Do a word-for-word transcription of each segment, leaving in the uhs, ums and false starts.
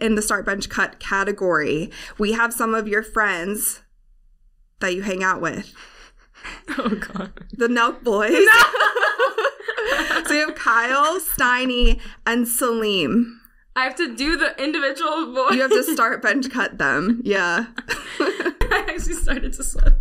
in the Start Bench Cut category, we have some of your friends that you hang out with. Oh, God. The Nelk Boys. No! So you have Kyle, Steiny, and Salim. I have to do the individual voice. You have to Start Bench Cut them. Yeah. I actually started to slip.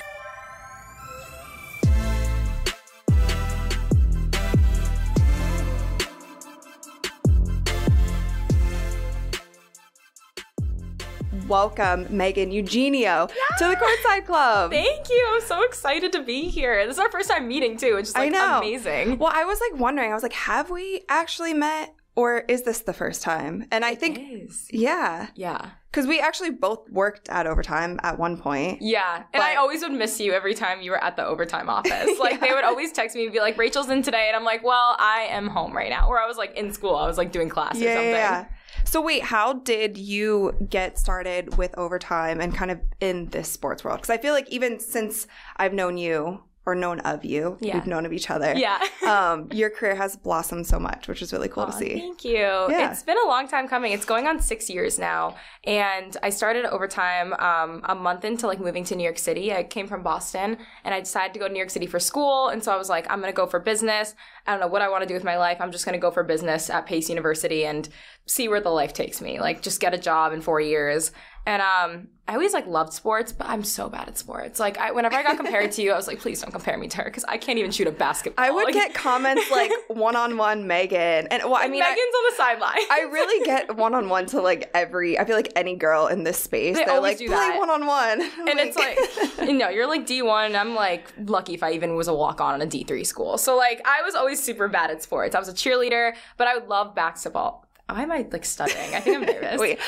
Welcome, Megan Eugenio, yeah! to the Courtside Club. Thank you. I'm so excited to be here. This is our first time meeting, too, which is, like, I know. amazing. Well, I was, like, wondering. I was like, have we actually met, or is this the first time? And I it think... is. Yeah. Yeah. Because we actually both worked at Overtime at one point. Yeah. And but... I always would miss you every time you were at the Overtime office. Like, yeah. They would always text me and be like, Rachel's in today. And I'm like, well, I am home right now. Or I was, like, in school. I was, like, doing class yeah, or something. Yeah. So wait, how did you get started with Overtime and kind of in this sports world? Because I feel like even since I've known you or known of you, yeah. we've known of each other. Yeah. um, your career has blossomed so much, which is really cool Aww, to see. Thank you. Yeah. It's been a long time coming. It's going on six years now. And I started Overtime um, a month into like moving to New York City. I came from Boston and I decided to go to New York City for school. And so I was like, I'm going to go for business. I don't know what I want to do with my life. I'm just going to go for business at Pace University and see where the life takes me. Like just get a job in four years. And um, I always like loved sports, but I'm so bad at sports. Like I, whenever I got compared to you, I was like, please don't compare me to her because I can't even shoot a basketball. I would like, get comments like one-on-one Megan. And well, I mean, Megan's I, on the sideline. I really get one-on-one to like every, I feel like any girl in this space, they they're always like, do play that. one-on-one. And like, it's like, you know, you're like D one. And I'm like lucky if I even was a walk-on in a D three school. So like I was always super bad at sports. I was a cheerleader, but I would love basketball. Why am I, like, stuttering? I think I'm nervous. Wait,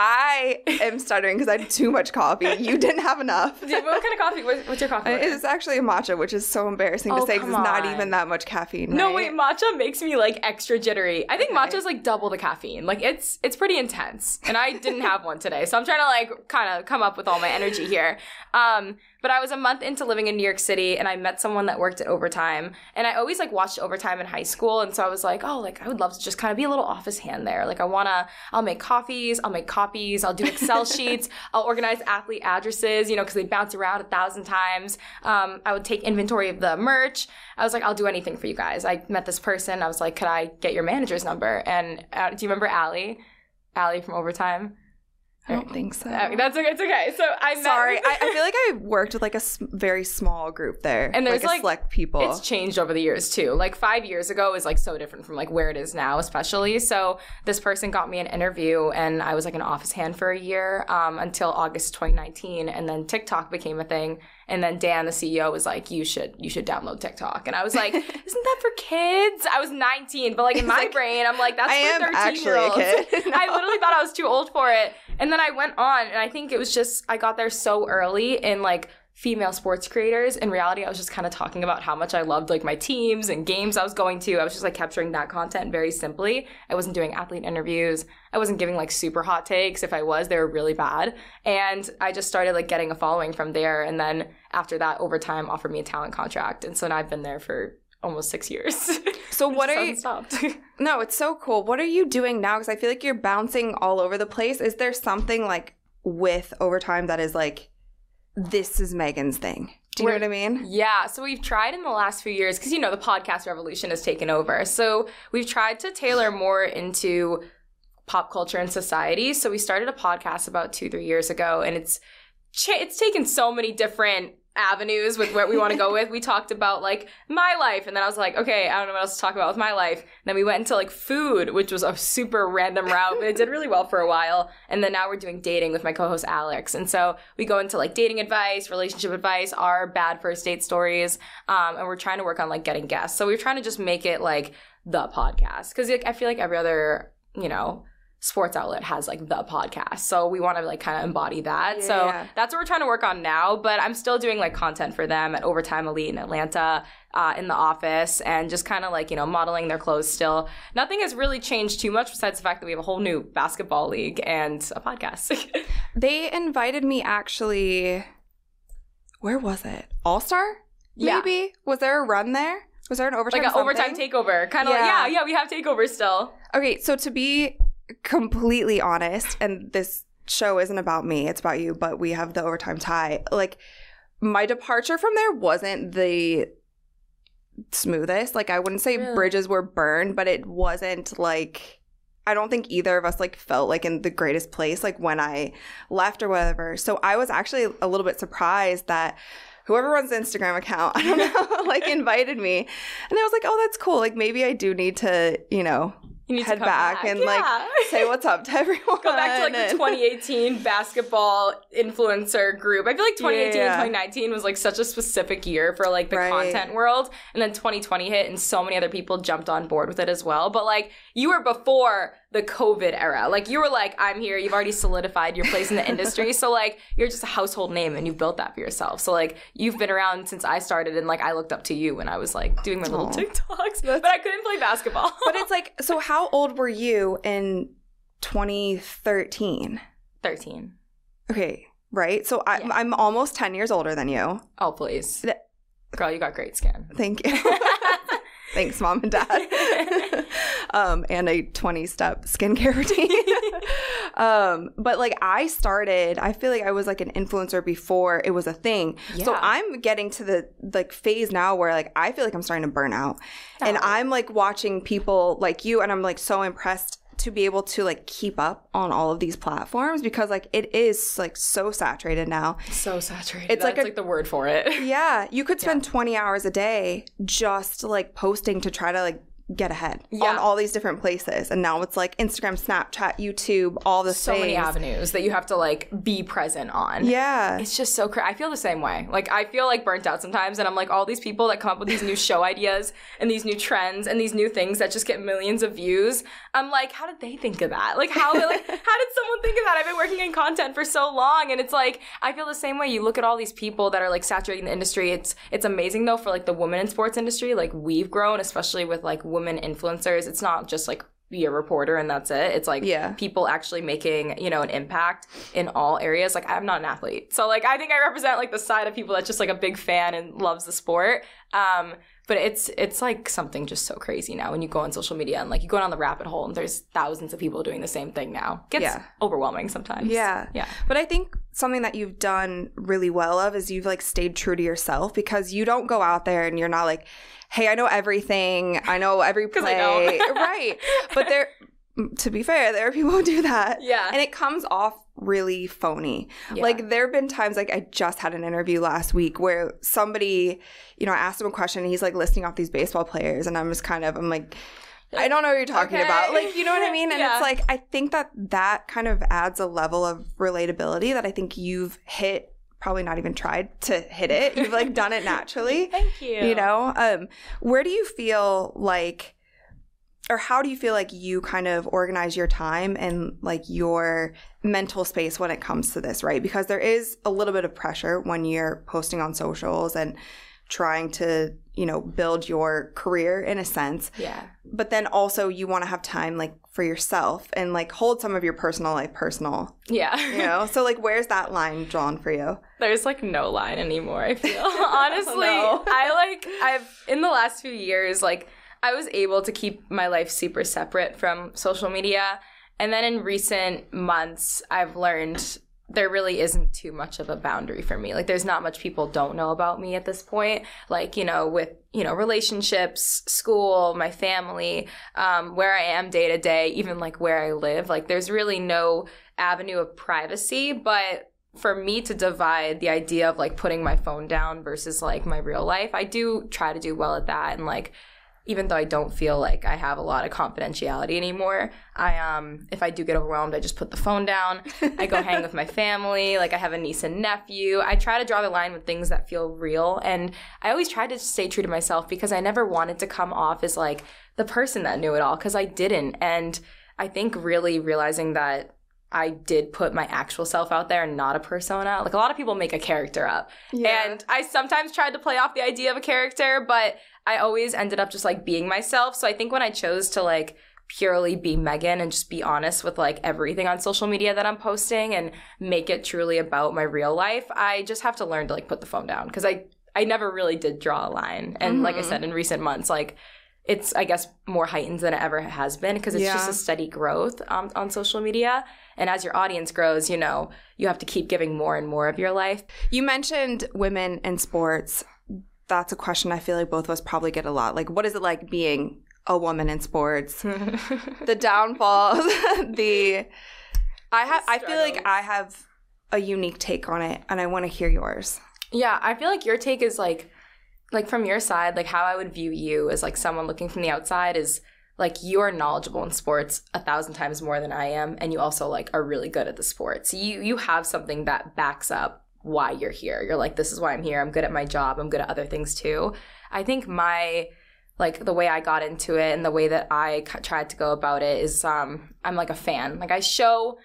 I am stuttering because I had too much coffee. You didn't have enough. What kind of coffee? What, what's your coffee? It's actually a matcha, which is so embarrassing oh, to say because it's not on. even that much caffeine. No, right? wait, matcha makes me, like, extra jittery. I think okay. matcha is, like, double the caffeine. Like, it's it's pretty intense. And I didn't have one today. So I'm trying to, like, kind of come up with all my energy here. Um, but I was a month into living in New York City, and I met someone that worked at Overtime. And I always, like, watched Overtime in high school. And so I was like, oh, like, I would love to just kind of be a little office hand there. Like, I want to... I'll make coffees, I'll make copies, I'll do Excel sheets, I'll organize athlete addresses, you know, because they bounce around a thousand times. Um, I would take inventory of the merch. I was like, I'll do anything for you guys. I met this person. I was like, could I get your manager's number? And uh, do you remember Allie? Allie from Overtime? I don't think so. Uh, that's okay. It's okay. So I met Sorry. I, I feel like I worked with like a s- very small group there. And there's like, like a select people. It's changed over the years too. Like five years ago is like so different from like where it is now, especially. So this person got me an interview and I was like an office hand for a year um, until August twenty nineteen. And then TikTok became a thing. And then Dan, the C E O, was like, you should you should download TikTok. And I was like, isn't that for kids? I was nineteen, but like in my like, brain, I'm like, that's I for thirteen-year-olds. No. I literally thought I was too old for it. And then I went on, and I think it was just, I got there so early in like female sports creators. In reality, I was just kind of talking about how much I loved like my teams and games I was going to. I was just like capturing that content very simply. I wasn't doing athlete interviews. I wasn't giving like super hot takes. If I was, they were really bad. And I just started like getting a following from there. And then after that, Overtime offered me a talent contract. And so now I've been there for almost six years. So what are you... No, it's so cool. What are you doing now? Because I feel like you're bouncing all over the place. Is there something like with Overtime that is like, this is Megan's thing? Do you We're, know what I mean? Yeah. So we've tried in the last few years, because, you know, the podcast revolution has taken over. So we've tried to tailor more into pop culture and society. So we started a podcast about two, three years ago, and it's cha- it's taken so many different avenues with what we want to go with. We talked about like my life, and then I was like, okay, I don't know what else to talk about with my life. And then we went into like food, which was a super random route, but it did really well for a while. And then now we're doing dating with my co-host Alex. And so we go into like dating advice, relationship advice, our bad first date stories, um, and we're trying to work on like getting guests. So we're trying to just make it like the podcast, because like, I feel like every other, you know, sports outlet has like the podcast. So we want to like kind of embody that. Yeah. So that's what we're trying to work on now. But I'm still doing like content for them at Overtime Elite in Atlanta, uh, in the office, and just kind of like, you know, modeling their clothes still. Nothing has really changed too much besides the fact that we have a whole new basketball league and a podcast. They invited me actually, where was it? All-Star? Maybe? Yeah. Was there a run there? Was there an overtime Like an something? overtime takeover. Kind of yeah. like, yeah, yeah, we have takeovers still. Okay, so to be completely honest, and this show isn't about me, it's about you, but we have the overtime tie. Like, my departure from there wasn't the smoothest. Like, I wouldn't say really? bridges were burned, but it wasn't like, I don't think either of us like felt like in the greatest place like when I left or whatever. So I was actually a little bit surprised that whoever runs the Instagram account, I don't know, like invited me. And I was like, oh, that's cool. Like, maybe I do need to, you know, You need head to back, back and yeah. like say what's up to everyone. Go back to like and... the twenty eighteen basketball influencer group. I feel like twenty eighteen yeah. and twenty nineteen was like such a specific year for like the right. content world. And then twenty twenty hit and so many other people jumped on board with it as well. But like you were before the COVID era. Like you were like, I'm here. You've already solidified your place in the industry. So like you're just a household name and you've built that for yourself. So like you've been around since I started, and like I looked up to you when I was like doing my little Aww. TikToks. That's... But I couldn't play basketball. But it's like, so how old were you in twenty thirteen? thirteen. Okay, right? So I, yeah. I'm almost ten years older than you. Oh, please. Th- Girl, you got great skin. Thank you. Thanks, Mom and Dad. um, and a twenty-step skincare routine. um, but, like, I started, I feel like I was, like, an influencer before it was a thing. Yeah. So I'm getting to the, like, phase now where, like, I feel like I'm starting to burn out. Oh. And I'm, like, watching people like you, and I'm, like, so impressed to be able to like keep up on all of these platforms, because like it is like so saturated now. So saturated. It's That's like, a, like the word for it. Yeah. You could spend yeah. twenty hours a day just like posting to try to like get ahead yeah. on all these different places. And now it's like Instagram, Snapchat, YouTube, all the so things. many avenues that you have to like be present on. Yeah. It's just so crazy. I feel the same way. Like I feel like burnt out sometimes, and I'm like, all these people that come up with these new show ideas and these new trends and these new things that just get millions of views. I'm like, how did they think of that? Like how like how did someone think of that? I've been working in content for so long, and it's like I feel the same way. You look at all these people that are like saturating the industry. It's it's amazing though for like the women in sports industry. Like we've grown, especially with like women influencers. It's not just like be a reporter and that's it. It's like yeah. people actually making, you know, an impact in all areas. Like I'm not an athlete. So like I think I represent like the side of people that's just like a big fan and loves the sport. Um, but it's it's like something just so crazy now when you go on social media and like you go down the rabbit hole and there's thousands of people doing the same thing now. It gets yeah. overwhelming sometimes. Yeah. Yeah. But I think something that you've done really well of is you've like stayed true to yourself, because you don't go out there and you're not like, hey, I know everything. I know every play. I don't. Right. But there, to be fair, there are people who do that. Yeah. And it comes off really phony. Yeah. Like there have been times, like I just had an interview last week where somebody, you know, I asked him a question and he's like listing off these baseball players, and I'm just kind of, I'm like, I don't know what you're talking okay. about. Like, you know what I mean? And yeah. it's like, I think that that kind of adds a level of relatability that I think you've hit. Probably not even tried to hit it. You've like done it naturally. Thank you. You know, um, where do you feel like, or how do you feel like you kind of organize your time and like your mental space when it comes to this, right? Because there is a little bit of pressure when you're posting on socials and trying to, you know, build your career in a sense. Yeah. But then also you want to have time like for yourself and like hold some of your personal life personal. Yeah. You know? So like where's that line drawn for you? There's like no line anymore, I feel. Honestly, no. I like I've in the last few years like I was able to keep my life super separate from social media. And then in recent months, I've learned there really isn't too much of a boundary for me. Like, there's not much people don't know about me at this point. Like, you know, with, you know, relationships, school, my family, um, where I am day to day, even like where I live. Like, there's really no avenue of privacy. But for me to divide the idea of like putting my phone down versus like my real life, I do try to do well at that. And like, even though I don't feel like I have a lot of confidentiality anymore, I um if I do get overwhelmed, I just put the phone down. I go hang with my family. Like I have a niece and nephew. I try to draw the line with things that feel real. And I always try to stay true to myself because I never wanted to come off as like the person that knew it all, because I didn't. And I think really realizing that I did put my actual self out there and not a persona. Like a lot of people make a character up. Yeah. And I sometimes tried to play off the idea of a character, but I always ended up just like being myself. So I think when I chose to like purely be Megan and just be honest with like everything on social media that I'm posting and make it truly about my real life, I just have to learn to like put the phone down, because I, I never really did draw a line. And mm-hmm. like I said, in recent months, like it's, I guess, more heightened than it ever has been because it's Yeah. just a steady growth um, on social media. And as your audience grows, you know, you have to keep giving more and more of your life. You mentioned women in sports. That's a question I feel like both of us probably get a lot. Like, what is it like being a woman in sports? The downfall, the I have. I feel like I have a unique take on it, and I want to hear yours. Yeah, I feel like your take is like, like from your side, like how I would view you as like someone looking from the outside is like you are knowledgeable in sports a thousand times more than I am, and you also like are really good at the sport. So you you have something that backs up why you're here. You're like, this is why I'm here. I'm good at my job. I'm good at other things too. I think my like the way I got into it and the way that I c- tried to go about it is um I'm like a fan. Like I show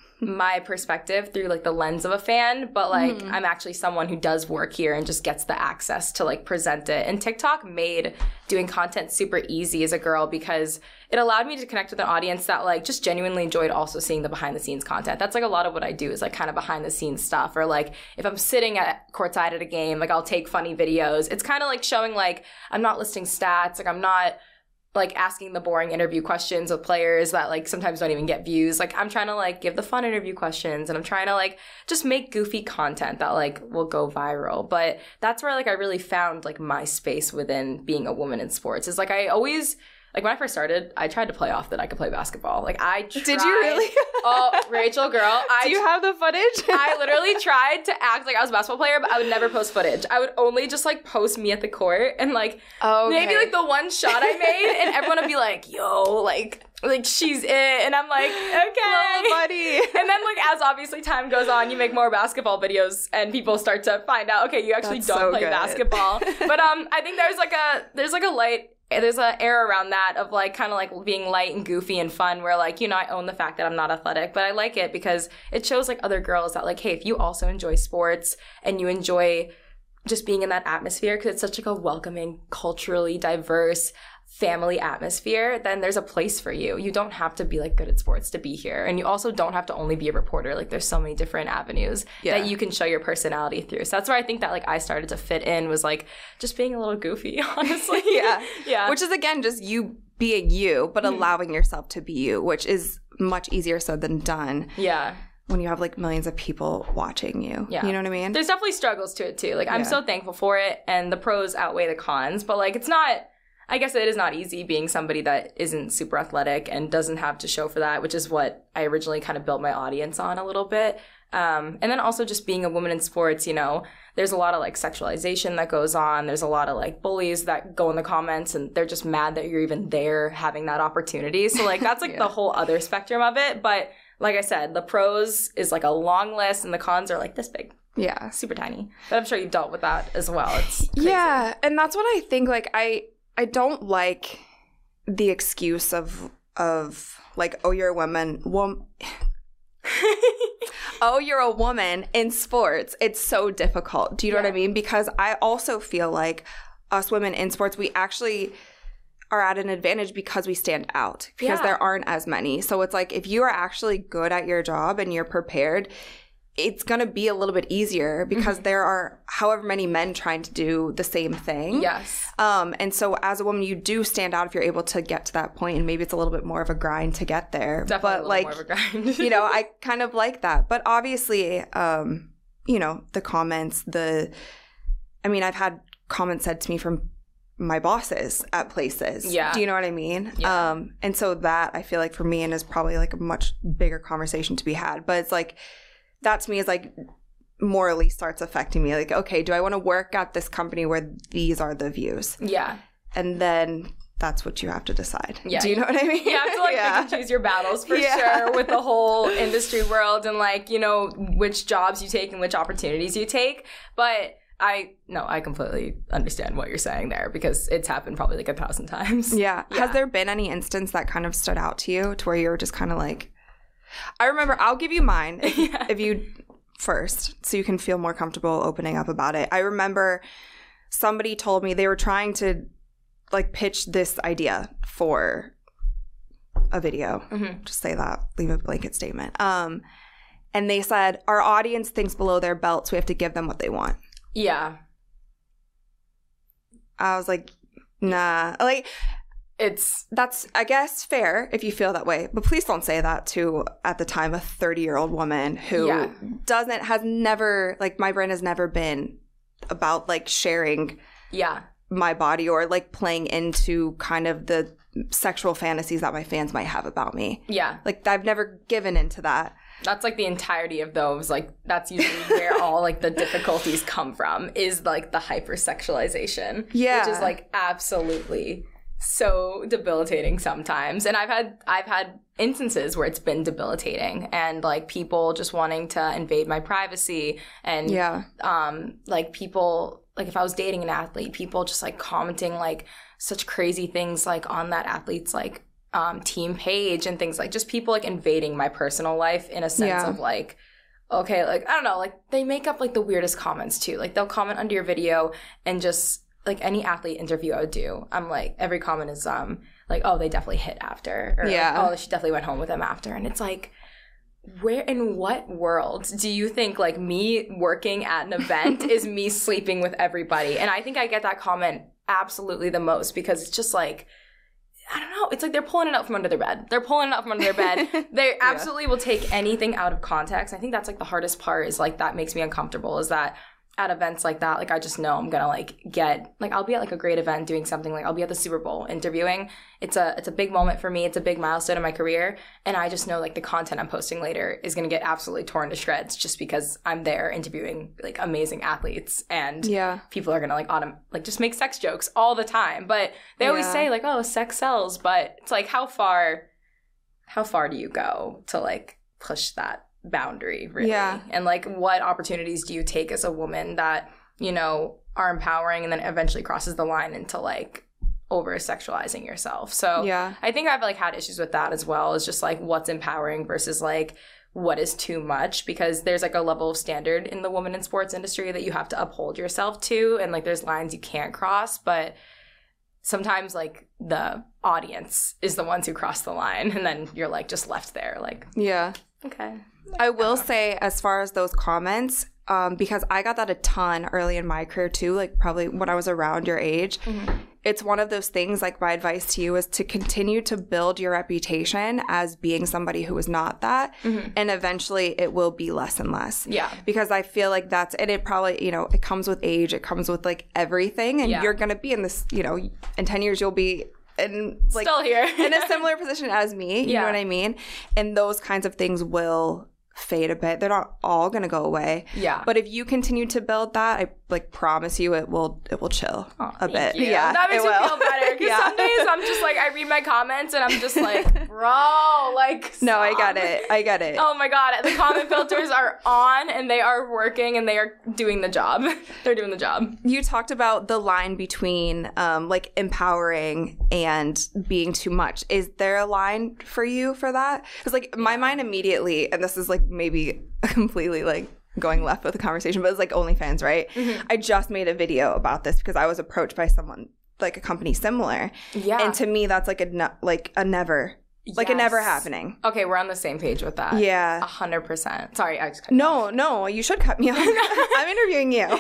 my perspective through like the lens of a fan, but like mm-hmm. I'm actually someone who does work here and just gets the access to like present it. And TikTok made doing content super easy as a girl because it allowed me to connect with an audience that like just genuinely enjoyed also seeing the behind the scenes content. That's like a lot of what I do is like kind of behind the scenes stuff, or like if I'm sitting at courtside at a game, like I'll take funny videos. It's kind of like showing like I'm not listing stats, like I'm not like asking the boring interview questions with players that like sometimes don't even get views. Like I'm trying to like give the fun interview questions, and I'm trying to like just make goofy content that like will go viral. But that's where like I really found like my space within being a woman in sports. Is like I always like when I first started, I tried to play off that I could play basketball. Like I tried. Did you really? Oh, Rachel, girl. I Do you have the footage? I literally tried to act like I was a basketball player, but I would never post footage. I would only just like post me at the court and like okay. maybe like the one shot I made, and everyone would be like, "Yo, like." Like, she's it. And I'm like, okay. Little buddy. And then, like, as obviously time goes on, you make more basketball videos and people start to find out, okay, you actually That's don't so play good. basketball. But um, I think there's, like, a, there's, like, a light, there's an air around that of, like, kind of, like, being light and goofy and fun where, like, you know, I own the fact that I'm not athletic. But I like it because it shows, like, other girls that, like, hey, if you also enjoy sports and you enjoy just being in that atmosphere, because it's such, like, a welcoming, culturally diverse, family atmosphere, then there's a place for you. You don't have to be like good at sports to be here. And you also don't have to only be a reporter. Like there's so many different avenues yeah. that you can show your personality through. So that's where I think that like I started to fit in was like just being a little goofy, honestly. yeah. Yeah. Which is again just you being you, but mm-hmm. allowing yourself to be you, which is much easier said than done. Yeah. When you have like millions of people watching you. Yeah. You know what I mean? There's definitely struggles to it too. Like I'm yeah. so thankful for it, and the pros outweigh the cons, but like it's not I guess it is not easy being somebody that isn't super athletic and doesn't have to show for that, which is what I originally kind of built my audience on a little bit. Um, and then also just being a woman in sports, you know, there's a lot of like sexualization that goes on. There's a lot of like bullies that go in the comments and they're just mad that you're even there having that opportunity. So like that's like yeah. the whole other spectrum of it. But like I said, the pros is like a long list and the cons are like this big. Yeah. Super tiny. But I'm sure you've dealt with that as well. It's crazy. Yeah. And that's what I think like I... I don't like the excuse of of like, oh, you're a woman. Wom- oh, you're a woman in sports. It's so difficult. Do you know yeah. what I mean? Because I also feel like us women in sports, we actually are at an advantage because we stand out because yeah. there aren't as many. So it's like if you are actually good at your job and you're prepared, it's going to be a little bit easier because mm-hmm. there are however many men trying to do the same thing. Yes. Um, and so as a woman, you do stand out if you're able to get to that point, and maybe it's a little bit more of a grind to get there. Definitely but a little like, more of a grind. you know, I kind of like that. But obviously, um, you know, the comments, the, I mean, I've had comments said to me from my bosses at places. Yeah. Do you know what I mean? Yeah. Um, and so that I feel like for me and is probably like a much bigger conversation to be had. But it's like, that to me is like morally starts affecting me. Like, okay, do I want to work at this company where these are the views? Yeah. And then that's what you have to decide. Yeah. Do you know what I mean? You have to like yeah. pick and choose your battles for yeah. sure with the whole industry world and like, you know, which jobs you take and which opportunities you take. But I, no, I completely understand what you're saying there because it's happened probably like a thousand times. Yeah. yeah. Has there been any instance that kind of stood out to you to where you were just kind of like, I remember, I'll give you mine if, yeah. if you first, so you can feel more comfortable opening up about it. I remember somebody told me they were trying to like pitch this idea for a video. Mm-hmm. Just say that, leave a blanket statement. Um, and they said, our audience thinks below their belt, so we have to give them what they want. Yeah. I was like, nah. Like, it's that's, I guess, fair if you feel that way. But please don't say that to, at the time, a thirty-year-old woman who Yeah. doesn't, has never, like, my brain has never been about, like, sharing yeah. my body or, like, playing into kind of the sexual fantasies that my fans might have about me. Yeah. Like, I've never given into that. That's like the entirety of those. Like, that's usually where all like the difficulties come from, is like the hypersexualization. Yeah. Which is like absolutely so debilitating sometimes. And I've had I've had instances where it's been debilitating, and like people just wanting to invade my privacy, and Yeah. um like people, like if I was dating an athlete, people just like commenting like such crazy things like on that athlete's like um team page and things, like just people like invading my personal life in a sense Yeah. of like, okay, like I don't know, like they make up like the weirdest comments too. Like they'll comment under your video and just like any athlete interview I would do, I'm like, every comment is um like, oh, they definitely hit after, or Yeah. like, oh, she definitely went home with him after. And it's like, where, in what world do you think like me working at an event is me sleeping with everybody? And I think I get that comment absolutely the most, because it's just like, I don't know. It's like they're pulling it out from under their bed. They're pulling it out from under their bed. They absolutely will take anything out of context. I think that's like the hardest part, is like that makes me uncomfortable, is that at events like that, like I just know I'm gonna like get, like I'll be at like a great event doing something, like I'll be at the Super Bowl interviewing. It's a it's a big moment for me. It's a big milestone in my career, and I just know like the content I'm posting later is gonna get absolutely torn to shreds, just because I'm there interviewing like amazing athletes, and Yeah. people are gonna like autom- like just make sex jokes all the time. But they always Yeah. say like, oh, sex sells, but it's like how far how far do you go to like push that boundary, really? Yeah. And like what opportunities do you take as a woman that, you know, are empowering, and then eventually crosses the line into like over sexualizing yourself? So Yeah. I think I've like had issues with that as well, is just like what's empowering versus like what is too much, because there's like a level of standard in the woman in sports industry that you have to uphold yourself to, and like there's lines you can't cross, but sometimes like the audience is the ones who cross the line, and then you're like just left there like, Yeah. okay. I will say, as far as those comments, um, because I got that a ton early in my career too, like probably when I was around your age, Mm-hmm. it's one of those things, like my advice to you is to continue to build your reputation as being somebody who is not that. Mm-hmm. And eventually it will be less and less. Yeah. Because I feel like that's, and it probably, you know, it comes with age, it comes with like everything. And Yeah. you're going to be in this, you know, in ten years, you'll be in like Still here. in a similar position as me. You Yeah. know what I mean? And those kinds of things will fade a bit. They're not all going to go away. Yeah. But if you continue to build that, I like promise you it will it will chill Aw, a thank bit. you. Yeah. That makes it me will. feel better, because Yeah. some days I'm just like, I read my comments and I'm just like, bro, like, No, I stop. get it. I get it. Oh my god, the comment filters are on, and they are working, and they are doing the job. They're doing the job. You talked about the line between um, like empowering and being too much. Is there a line for you for that? Because like my mind immediately, and this is like maybe completely like going left with the conversation, but it's like OnlyFans, right? Mm-hmm. I just made a video about this because I was approached by someone, like a company similar. Yeah. And to me, that's like a ne- like a never, like a never Yes. happening. Okay, we're on the same page with that. Yeah. A hundred percent. Sorry, I just cut you off. No, no, you should cut me off. I'm interviewing you.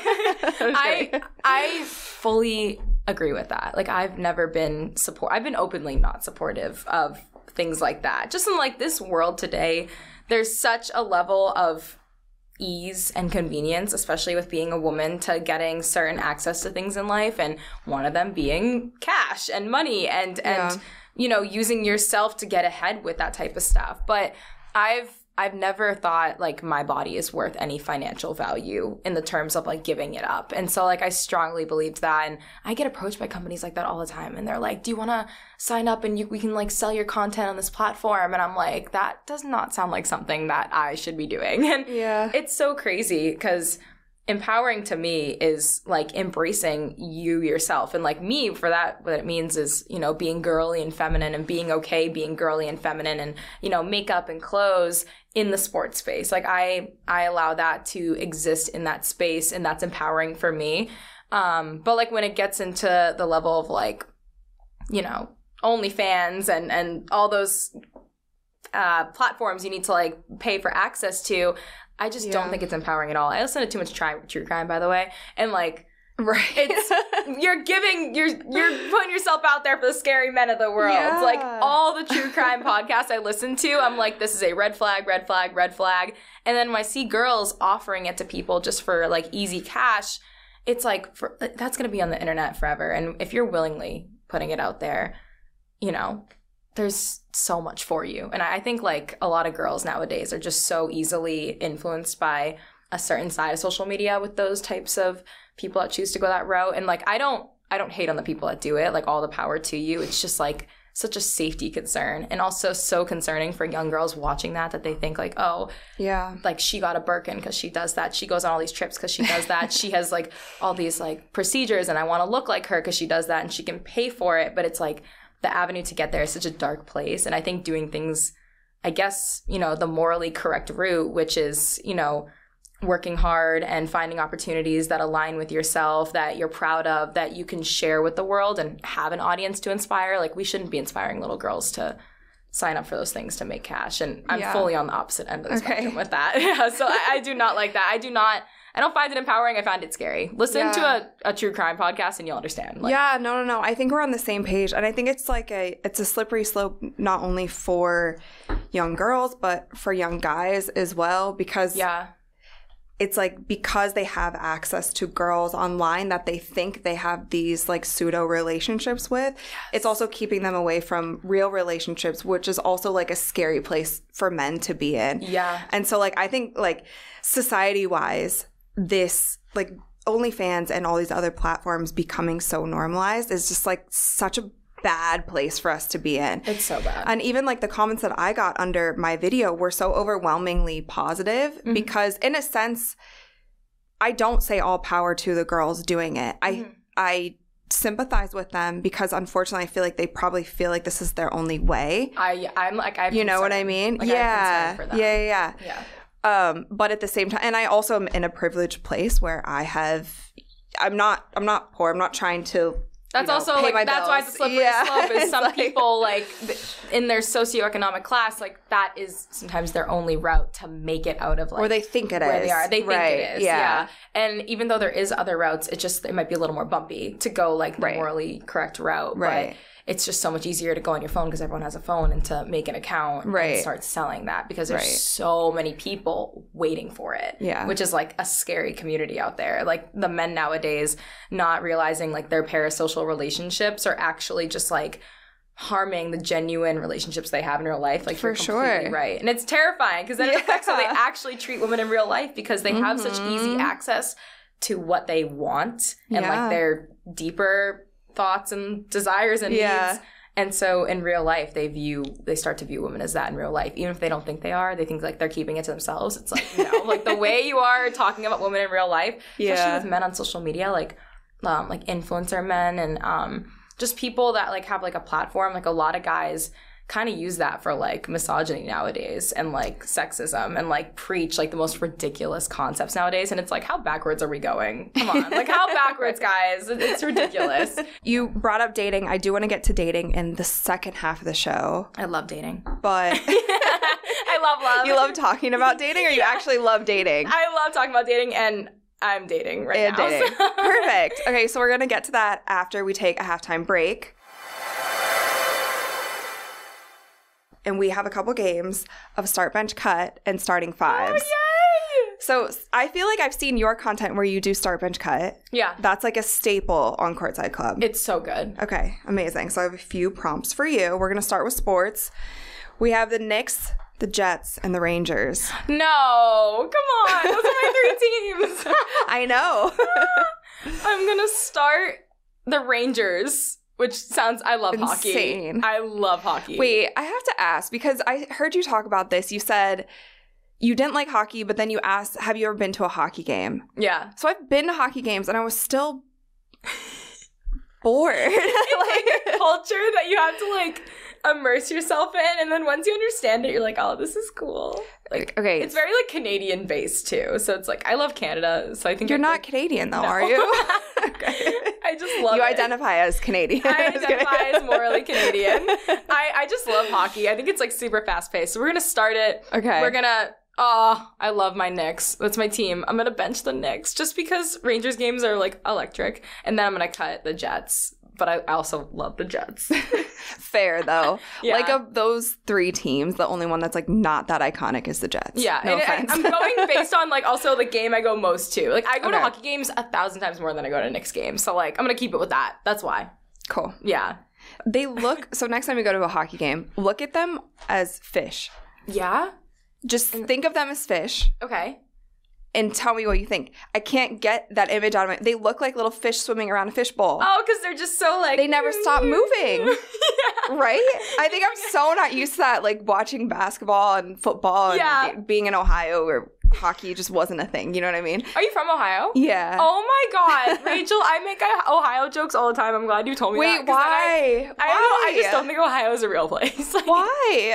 I I fully agree with that. Like I've never been support I've been openly not supportive of things like that. Just in like this world today, there's such a level of ease and convenience, especially with being a woman, to getting certain access to things in life, and one of them being cash and money and and Yeah. you know, using yourself to get ahead with that type of stuff. But I've I've never thought like my body is worth any financial value in the terms of like giving it up. And so like I strongly believed that, and I get approached by companies like that all the time, and they're like, do you want to sign up and you, we can like sell your content on this platform? And I'm like, that does not sound like something that I should be doing. And Yeah. it's so crazy, because empowering to me is like embracing you yourself. And like me, for that, what it means is, you know, being girly and feminine, and being okay being girly and feminine, and, you know, makeup and clothes in the sports space. Like I, I allow that to exist in that space, and that's empowering for me. Um, but like when it gets into the level of like, you know, OnlyFans and, and all those uh, platforms you need to like pay for access to, I just Yeah. don't think it's empowering at all. I listen to too much tri- true crime, by the way, and like Right. It's you're giving you're you're putting yourself out there for the scary men of the world. Yeah. Like all the true crime podcasts I listen to, I'm like, this is a red flag, red flag, red flag. And then when I see girls offering it to people just for like easy cash, it's like for, that's gonna be on the internet forever. And if you're willingly putting it out there, you know, there's so much for you. And I think like a lot of girls nowadays are just so easily influenced by a certain side of social media with those types of people that choose to go that route. And like I don't I don't hate on the people that do it, like all the power to you. It's just like such a safety concern, and also so concerning for young girls watching that that they think like, oh yeah, like she got a Birkin because she does that, she goes on all these trips because she does that, she has like all these like procedures and I want to look like her because she does that, and she can pay for it. But it's like the avenue to get there is such a dark place. And I think doing things, I guess, you know, the morally correct route, which is, you know, working hard and finding opportunities that align with yourself, that you're proud of, that you can share with the world and have an audience to inspire. Like we shouldn't be inspiring little girls to sign up for those things to make cash. And I'm yeah. fully on the opposite end of the okay. spectrum with that. Yeah, so I, I do not like that. I do not, I don't find it empowering. I find it scary. Listen yeah. to a, a true crime podcast and you'll understand. Like, yeah, no, no, no. I think we're on the same page. And I think it's like a, it's a slippery slope, not only for young girls, but for young guys as well, because yeah. it's like because they have access to girls online that they think they have these like pseudo relationships with, yes. it's also keeping them away from real relationships, which is also like a scary place for men to be in. Yeah. And so like I think like society wise, this like OnlyFans and all these other platforms becoming so normalized is just like such a bad place for us to be in. It's so bad. And even like the comments that I got under my video were so overwhelmingly positive mm-hmm. because in a sense, I don't say all power to the girls doing it. Mm-hmm. I I sympathize with them because unfortunately I feel like they probably feel like this is their only way. I I'm like I You know concern. What I mean? Like, yeah. I for them. Yeah, yeah. Yeah. Um, but at the same time, and I also am in a privileged place where I have, I'm not, I'm not poor. I'm not trying to. That's you know, also pay like that's bills. why it's a slippery yeah. slope. Is some like, people like in their socioeconomic class, like that is sometimes their only route to make it out of like or they think it where is. they are. They think right. it is. Yeah. yeah. And even though there is other routes, it just it might be a little more bumpy to go like the right. morally correct route. Right. But it's just so much easier to go on your phone because everyone has a phone and to make an account right. and start selling that because there's right. so many people waiting for it. Yeah. Which is like a scary community out there. Like the men nowadays not realizing like their parasocial relationships are actually just like harming the genuine relationships they have in real life. Like for you're completely sure. right. And it's terrifying because then yeah. it affects how they actually treat women in real life because they mm-hmm. have such easy access to what they want and yeah. like their deeper thoughts and desires and yeah. needs. And so in real life, they view, they start to view women as that in real life. Even if they don't think they are, they think like they're keeping it to themselves. It's like, you know, like the way you are talking about women in real life, yeah. especially with men on social media, like, um, like influencer men and um, just people that like have like a platform. Like a lot of guys kind of use that for like misogyny nowadays and like sexism and like preach like the most ridiculous concepts nowadays. And it's like, how backwards are we going? Come on. Like how backwards, guys? It's ridiculous. You brought up dating. I do want to get to dating in the second half of the show. I love dating. But I love love. You love talking about dating or you yeah. actually love dating? I love talking about dating and I'm dating right and now. Dating. So. Perfect. Okay, so we're going to get to that after we take a halftime break. And we have a couple games of start, bench, cut, and starting fives. Oh, yay! So I feel like I've seen your content where you do start, bench, cut. Yeah. That's like a staple on Courtside Club. It's so good. Okay, amazing. So I have a few prompts for you. We're going to start with sports. We have the Knicks, the Jets, and the Rangers. No, come on. Those are my three teams. I know. I'm going to start the Rangers. Which sounds, I love Insane. hockey. I love hockey. Wait, I have to ask, because I heard you talk about this. You said you didn't like hockey, but then you asked, have you ever been to a hockey game? Yeah. So I've been to hockey games, and I was still bored. It's like a culture that you have to, like, immerse yourself in, and then once you understand it, you're like, oh, this is cool. Like, okay. It's very, like, Canadian-based, too. So it's like, I love Canada, so I think You're I, not like, Canadian, though, no. are you? Okay. I just love you it. You identify as Canadian. I identify as morally Canadian. I, I just love hockey. I think it's like super fast paced. So we're going to start it. Okay. We're going to, Oh, I love my Knicks. That's my team. I'm going to bench the Knicks just because Rangers games are, like, electric. And then I'm going to cut the Jets. But I also love the Jets. Fair, though. Yeah. Like, of those three teams, the only one that's, like, not that iconic is the Jets. Yeah. No and offense. I, I'm going based on, like, also the game I go most to. Like, I go Okay. to hockey games a thousand times more than I go to Knicks games. So, like, I'm going to keep it with that. That's why. Cool. Yeah. They look, so next time you go to a hockey game, look at them as fish. Yeah? Just think of them as fish Okay. and tell me what you think. I can't get that image out of my, they look like little fish swimming around a fishbowl. Oh, because they're just so, like... They never stop moving. Yeah. Right? I think I'm so not used to that, like watching basketball and football and Yeah. being in Ohio where hockey just wasn't a thing. You know what I mean? Are you from Ohio? Yeah. Oh my God, Rachel! I make Ohio jokes all the time. I'm glad you told me Wait, that. 'cause then I, why? I, don't know. I just don't think Ohio is a real place. Like, Why?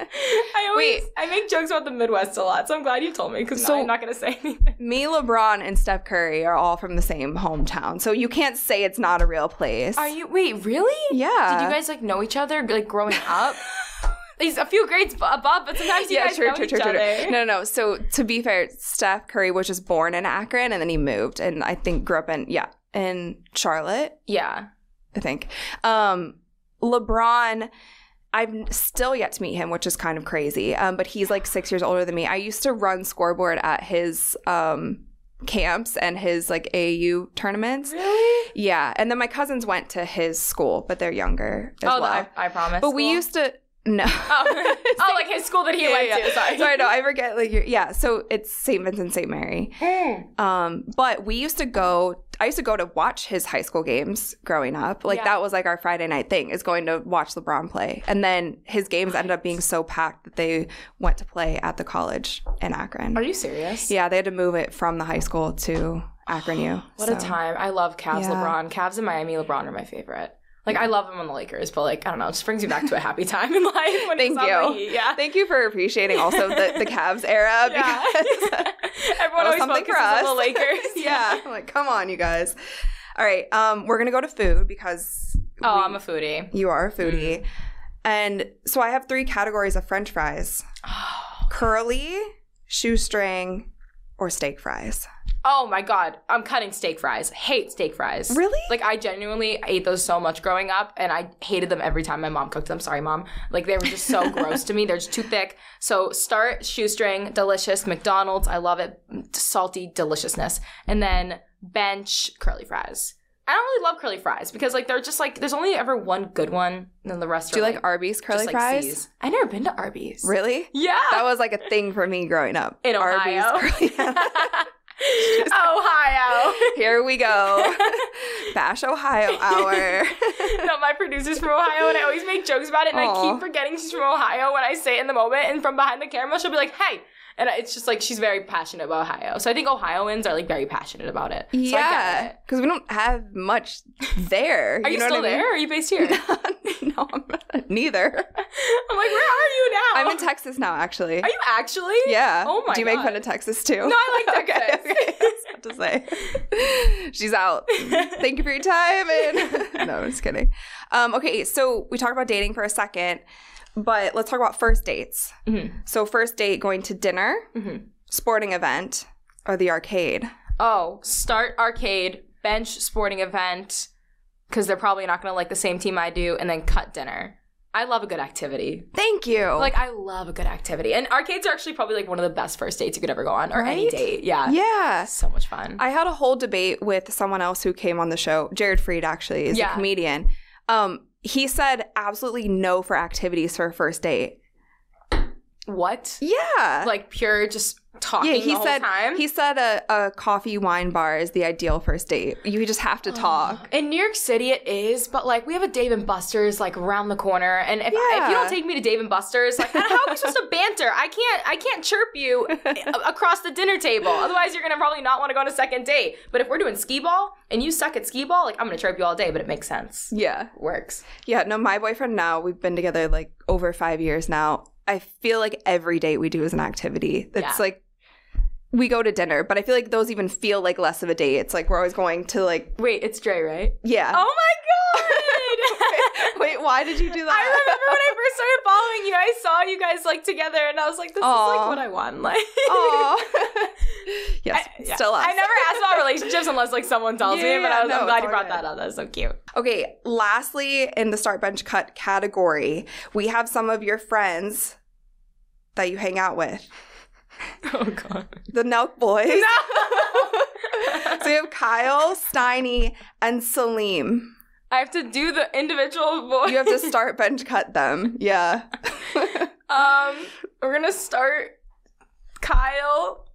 I always Wait. I make jokes about the Midwest a lot, so I'm glad you told me because So- I'm not gonna say anything. Me, LeBron, and Steph Curry are all from the same hometown, so you can't say it's not a real place. Are you? Wait, really? Yeah. Did you guys like know each other like growing up? He's a few grades bu- above, but sometimes you Yeah, guys true, know true, each true, true, other. true. No, no, no. So to be fair, Steph Curry was just born in Akron, and then he moved, and I think grew up in yeah in Charlotte. Yeah. I think. Um, LeBron, I've still yet to meet him, which is kind of crazy. Um, but he's like six years older than me. I used to run scoreboard at his um camps and his like A A U tournaments. Really? Yeah, and then my cousins went to his school, but they're younger as Oh, well. the I, I promise. but we school? used to no. Oh, oh, like his school that he Yeah, went yeah. to. Sorry. Sorry, no, I forget. Like, you're, yeah. So it's Saint Vincent, Saint Mary. Um, but we used to go. I used to go to watch his high school games growing up. Like Yeah. that was like our Friday night thing, is going to watch LeBron play. And then his games ended up being so packed that they went to play at the college in Akron. Are you serious? Yeah, they had to move it from the high school to Akron U. What a So- time. I love Cavs Yeah. LeBron. Cavs and Miami LeBron are my favorite. Like, I love him on the Lakers, but, like, I don't know. It just brings you back to a happy time in life. When Thank it's on you. the Heat. Yeah. Thank you for appreciating also the, the Cavs era. Yeah. Because Everyone always something focuses for us. on the Lakers. yeah. I'm like, come on, you guys. All right. Um, we're going to go to food because Oh, we- I'm a foodie. you are a foodie. Mm. And so I have three categories of French fries. Curly, shoestring, or steak fries. Oh, my God. I'm cutting steak fries. Hate steak fries. Really? Like, I genuinely ate those so much growing up, and I hated them every time my mom cooked them. Sorry, Mom. Like, they were just so gross to me. They're just too thick. So start shoestring, delicious. McDonald's, I love it. Salty deliciousness. And then bench curly fries. I don't really love curly fries because, like, they're just, like, there's only ever one good one, and then the rest Do are, you like Arby's curly just, like, fries? C's. I never been to Arby's. Really? Yeah. That was like a thing for me growing up. In Ohio. Arby's curly Ohio. Here we go. Bash Ohio hour. No, my producer's from Ohio, and I always make jokes about it, and Aw. I keep forgetting she's from Ohio when I say it in the moment, and from behind the camera, she'll be like, hey. And it's just like, she's very passionate about Ohio. So I think Ohioans are like very passionate about it. So I Yeah, get it. because we don't have much there. Are you, know still what I mean? there, or are you based here? No, I'm not. Neither. I'm like, where are you now? I'm in Texas now, actually. Are you actually? Yeah. Oh my Do you make God. fun of Texas too? No, I like Okay, Texas. okay. I was about to say. She's out. Thank you for your time. And no, I'm just kidding. Um, okay, so we talked about dating for a second, but let's talk about first dates. Mm-hmm. So first date, going to dinner, Mm-hmm. sporting event, or the arcade. Oh, start arcade, bench sporting event, because they're probably not going to like the same team I do, and then cut dinner. I love a good activity. Thank you. Like, I love a good activity. And arcades are actually probably, like, one of the best first dates you could ever go on, or any Right? date. Yeah. yeah. So much fun. I had a whole debate with someone else who came on the show. Jared Freed, actually, is Yeah. a comedian. Um, he said absolutely no for activities for a first date. What? Yeah. Like, pure just talking yeah, he the whole said time? he said a, a coffee wine bar is the ideal first date. You just have to talk. In New York City, it is, but, like, we have a Dave and Buster's, like, around the corner, and if, if Yeah. you don't take me to Dave and Buster's, like, how how are we supposed to banter? I can't, I can't chirp you a- across the dinner table. Otherwise, you're gonna probably not want to go on a second date. But if we're doing skee ball, and you suck at skee ball, like, I'm gonna chirp you all day, but it makes sense. Yeah. It works. Yeah, no, my boyfriend now, we've been together like over five years now. I feel like every date we do is an activity. It's Yeah. like we go to dinner, but I feel like those even feel like less of a date. It's like we're always going to like, Wait, it's Dre, right? yeah. Oh my god! Wait, why did you do that? I remember when I first started following you, I saw you guys like together, and I was like, "This Aww. Is like what I want." Like, oh, yes, I, yeah. still us. I never asked about relationships unless like someone tells yeah, me, but I was, no, I'm glad you all brought good. that up. That's so cute. Okay, lastly, in the start bench cut category, we have some of your friends that you hang out with. Oh god, the Nelk boys. No. So we have Kyle, Steiny, and Salim. I have to do the individual voice. You have to start bench cut them. Yeah. um, we're gonna start Kyle.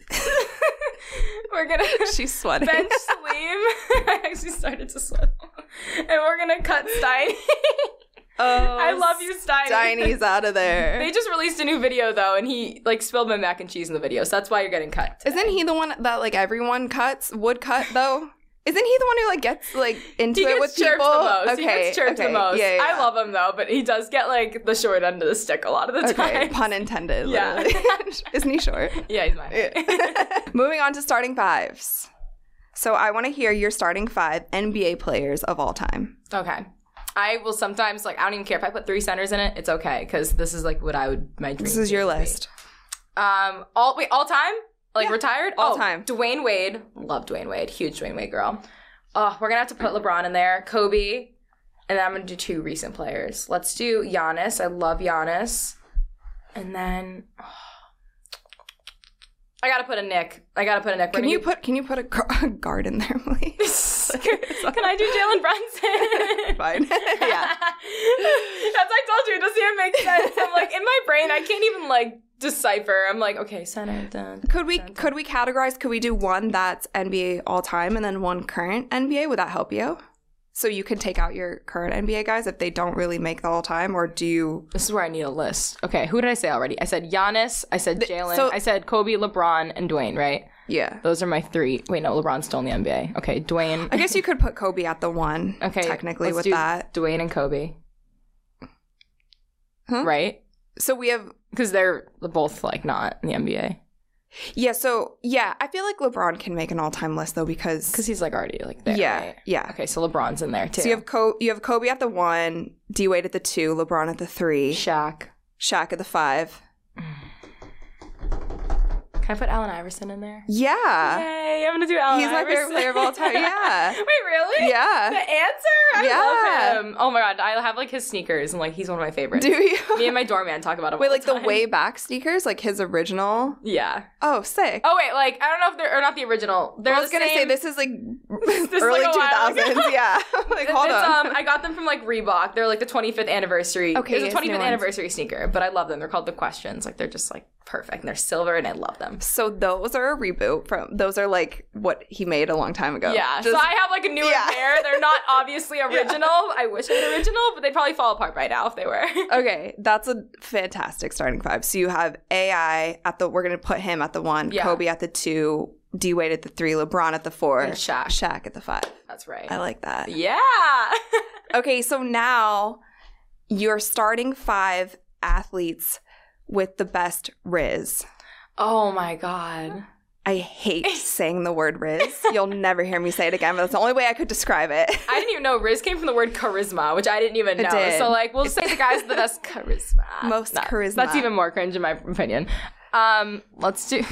We're gonna She's sweating. bench Salim. I actually started to sweat. And we're gonna cut Steiny. Oh, I love you, Steiny. Steiny's out of there. They just released a new video though, and he like spilled my mac and cheese in the video, so that's why you're getting cut today. Isn't he the one that like everyone cuts would cut though? Isn't he the one who like gets like into he it gets with chirped people? the most. Okay, he gets chirped okay. the most. Yeah, yeah, I yeah. love him though, but he does get like the short end of the stick a lot of the Okay, time. pun intended. Yeah. Isn't he short? Yeah, he's mine. Yeah. Moving on to starting fives. So I want to hear your starting five N B A players of all time. Okay. I will sometimes, like, I don't even care if I put three centers in it. It's okay, because this is, like, what I would, my dream This is your list. Be. Um, all, wait, all time? Like, Yeah, retired? all oh, time. Dwayne Wade. Love Dwayne Wade. Huge Dwayne Wade girl. Oh, we're going to have to put LeBron in there. Kobe. And then I'm going to do two recent players. Let's do Giannis. I love Giannis. And then... Oh, I gotta put a Nick. I gotta put a Nick. Can you put Can you put a, gu- a guard in there, please? Can I do Jalen Brunson? Fine. Yeah. That's I told you. It doesn't even make sense. I'm like in my brain. I can't even like decipher. I'm like, okay, center. Dun, Could we dun, dun. Could we categorize? Could we do one that's N B A all time and then one current N B A? Would that help you? So you could take out your current N B A guys if they don't really make the all time, or do you? This is where I need a list. Okay, who did I say already? I said Giannis. I said Jalen. so- I said Kobe, LeBron, and Dwayne. Right? Yeah. Those are my three. Wait, no, LeBron's still in the N B A. Okay, Dwayne. I guess you could put Kobe at the one. Okay, technically let's with do that. Dwayne and Kobe. Huh? Right? So we have. Because they're both like not in the N B A. Yeah, so, yeah, I feel like LeBron can make an all-time list, though, because... Because he's, like, already, like, there, Yeah, right? yeah. Okay, so LeBron's in there, too. So you have, Co- you have Kobe at the one, D-Wade at the two, LeBron at the three, Shaq. Shaq at the five. Can I put Allen Iverson in there? Yeah. Yay, I'm going to do Allen He's my Iverson. favorite player of all time, yeah. Wait, really? Yeah. The answer? I Yeah. love him. Oh, my God. I have, like, his sneakers, and, like, he's one of my favorites. Do you? Me and my doorman talk about him Wait, all like the the time. way back sneakers? Like his original? Yeah. Oh, sick. Oh, wait, like, I don't know if they're, or not the original. They're I was the going to same- say, this is like This is early like a while ago. two thousands. Yeah. Like, hold it's, on. Um, I got them from like Reebok. They're like the twenty-fifth anniversary. Okay, It's a yes, twenty-fifth new ones. anniversary sneaker, but I love them. They're called the Questions. Like they're just like perfect, and they're silver, and I love them. So those are a reboot from, those are like what he made a long time ago. Yeah. Just- so I have like a newer Yeah. pair. They're not obviously original. I wish they were original, but they'd probably fall apart by now if they were. Okay, that's a fantastic starting five. So you have A I at the, we're going to put him at the one, Yeah. Kobe at the two, D-Wade at the three, LeBron at the four, And Shaq. Shaq at the five. That's right. I like that. Yeah. Okay, so now you're starting five athletes with the best Riz. Oh my God. I hate saying the word Riz. You'll never hear me say it again, but that's the only way I could describe it. I didn't even know Riz came from the word charisma, which I didn't even It know. did. So like, we'll say the guy's the best charisma. Most charisma. That's even more cringe in my opinion. Um, let's do.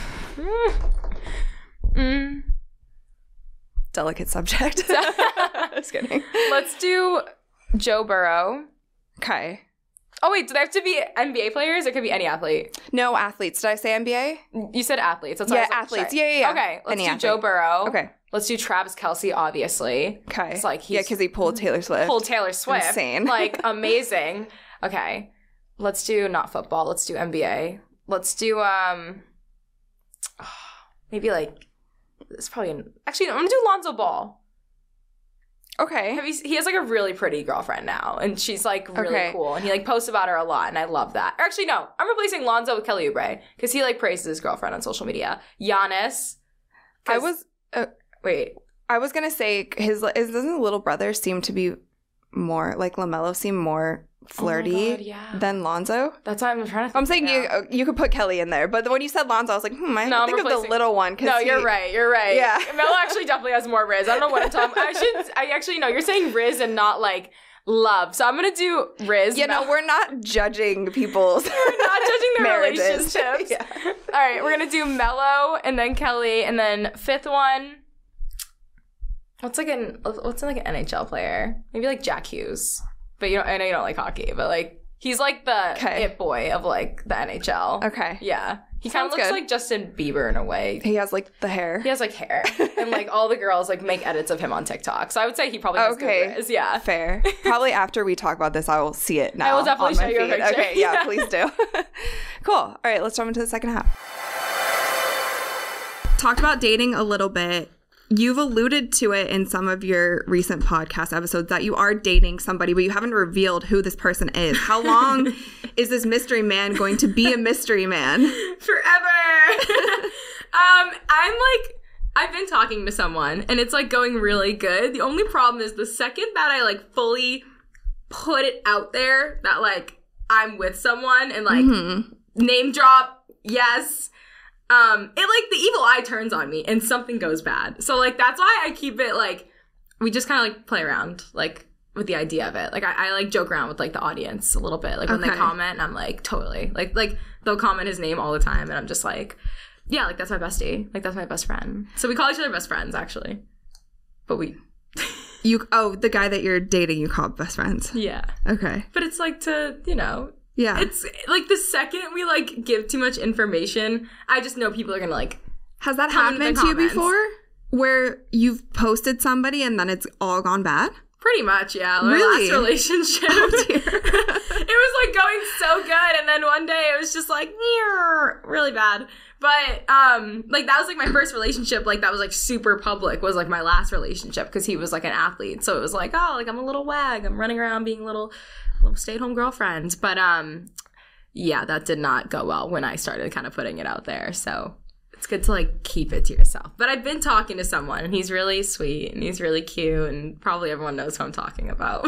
mm. Delicate subject. Just kidding. Let's do Joe Burrow. Okay. Oh wait, do they have to be N B A players? Or it could be any athlete. No athletes. Did I say N B A? You said athletes. That's why I Yeah, was like, athletes. sorry. Yeah, yeah, yeah. Okay, let's Any do athlete. Joe Burrow. Okay. Let's do Travis Kelce, obviously. Okay. It's like he's yeah, because he pulled Taylor Swift. pulled Taylor Swift. Insane. Like, amazing. Okay. Let's do not football. Let's do N B A. Let's do, um, maybe like, it's probably, an, actually, no, I'm going to do Lonzo Ball. Okay. Have you, he has like a really pretty girlfriend now, and she's like really Okay. cool, and he like posts about her a lot, and I love that. Or actually, no, I'm replacing Lonzo with Kelly Oubre because he like praises his girlfriend on social media. Giannis. I 'cause- was uh, wait. I was gonna say his, his doesn't his little brother seem to be more like LaMelo seem more flirty Oh my God, yeah. than Lonzo. That's why I'm trying to. Think I'm saying now. you uh, you could put Kelly in there, but when you said Lonzo, I was like, hmm, I No, I'm think of the replacing- little one. 'cause No, he- you're right. You're right. Yeah. Melo actually definitely has more Riz. I don't know what I'm talking. I should. I actually no. You're saying Riz and not like love. So I'm going to do Riz. You know, Mel- we're not judging people's We're not judging their marriages. relationships. Yeah. All right, we're going to do Mello and then Kelly. And then fifth one, what's like an, what's like an N H L player? Maybe like Jack Hughes. But you know, I know you don't like hockey, but like, he's like the Okay. it boy of like the N H L. Okay. Yeah. He kind of Sounds looks good. like Justin Bieber in a way. He has like the hair. He has like hair. And like all the girls like make edits of him on TikTok. So I would say he probably has Okay. good Riz. Yeah. Fair. Probably after we talk about this, I will see it now. I will definitely on my show you a feed. picture. Okay, yeah, Yeah. please do. Cool. All right, let's jump into the second half. Talked about dating a little bit. You've alluded to it in some of your recent podcast episodes that you are dating somebody, but you haven't revealed who this person is. How long is this mystery man going to be a mystery man? Forever. um, I'm like, I've been talking to someone and it's like going really good. The only problem is the second that I like fully put it out there that like I'm with someone and like Mm-hmm. name drop, yes. Um, it like the evil eye turns on me and something goes bad. So like that's why I keep it like we just kind of like play around like with the idea of it. Like I, I like joke around with like the audience a little bit. Like when Okay. they comment, I'm like totally like like they'll comment his name all the time, and I'm just like, yeah, like that's my bestie. Like that's my best friend. So we call each other best friends actually, but we You oh, the guy that you're dating, you call best friends. yeah. Okay. But it's like to you know. Yeah. It's like the second we like give too much information, I just know people are gonna like. Has that Come into the happened to you comments. before? Where you've posted somebody and then it's all gone bad? Pretty much, yeah. Our Really? last relationship. Oh, dear. It was like going so good, and then one day it was just like "Meow," really bad. But um, like that was like my first relationship, like that was like super public. Was like my last relationship because he was like an athlete, so it was like oh, like I'm a little wag, I'm running around being a little, little stay-at-home girlfriend. But um, yeah, that did not go well when I started kind of putting it out there. So it's good to like keep it to yourself. But I've been talking to someone and he's really sweet and he's really cute and probably everyone knows who I'm talking about.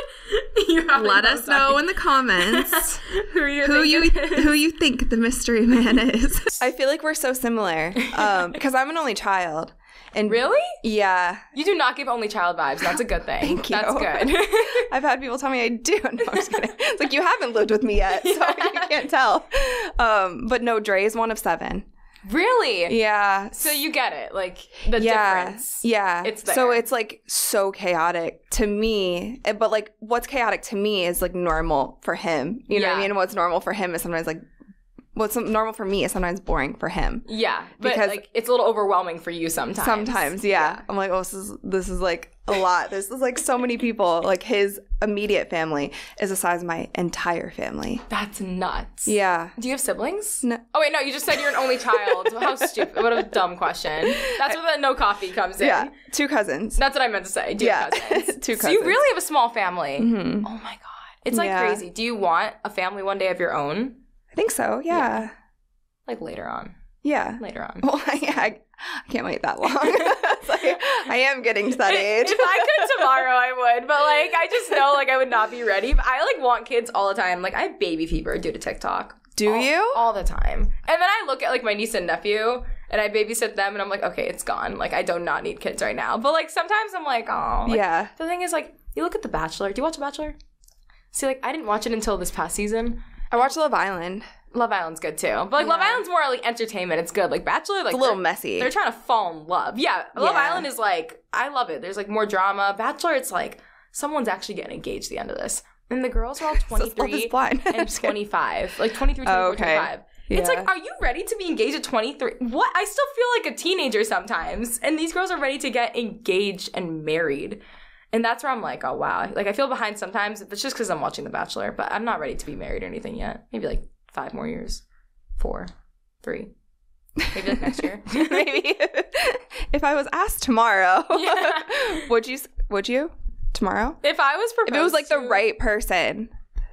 You probably Let know us who I'm know talking- in the comments who you who think you it is. who you think the mystery man is. I feel like we're so similar um, because I'm an only child. And Really? Yeah. You do not give only child vibes. That's a good thing. Thank you. That's good. I've had people tell me I do. No, I'm just kidding. It's like you haven't lived with me yet, so you can't tell. Um, but no, Dre is one of seven. Really? Yeah. So you get it, like the yeah, difference. Yeah. It's So there. it's like so chaotic to me. eh, But like what's chaotic to me is like normal for him. You know what I Yeah. mean? What's normal for him is sometimes like what's normal for me is sometimes boring for him. Yeah, but Because- like it's a little overwhelming for you sometimes. Sometimes, yeah. I'm like, oh, this is this is like a lot. This is like so many people. Like his immediate family is the size of my entire family. That's nuts. Yeah. Do you have siblings? No. Oh wait, no. You just said you're an only child. How stupid! What a dumb question. That's where the no coffee comes in. Yeah. Two cousins. That's what I meant to say. Do you Yeah. have cousins? Two So you cousins. really have a small family. Mhm. Oh my god, it's like Yeah. crazy. Do you want a family one day of your own? I think so. Yeah. Like later on. Yeah. Later on. Well, yeah, I, I can't wait that long. It's like, I am getting to that age. If I could tomorrow, I would. But like, I just know like I would not be ready. But I like want kids all the time. Like I have baby fever due to TikTok. Do all, you? All the time. And then I look at like my niece and nephew, and I babysit them, and I'm like, okay, it's gone. Like I do not need kids right now. But like sometimes I'm like, oh. Like, Yeah. The thing is like, you look at The Bachelor. Do you watch The Bachelor? See, like I didn't watch it until this past season. I watched Love Island. Love Island's good too. But like Love Yeah. Island's more like entertainment. It's good. Like Bachelor, like It's a little they're- messy. They're trying to fall in love. Yeah. Love Yeah. Island is like, I love it. There's like more drama. Bachelor, it's like someone's actually getting engaged at the end of this. And the girls are all So Love is twenty-three Blind. I'm and just kidding. twenty-five. Like twenty-three, twenty-four, Oh, okay. twenty-five. It's Yeah. like, are you ready to be engaged at twenty-three? What? I still feel like a teenager sometimes. And these girls are ready to get engaged and married. And that's where I'm like, oh, wow. Like, I feel behind sometimes. It's just because I'm watching The Bachelor. But I'm not ready to be married or anything yet. Maybe like five more years. Four. Three. Maybe like next year. Maybe if I was asked tomorrow, Yeah. would you? Would you tomorrow? If I was proposed If it was like the to, right person,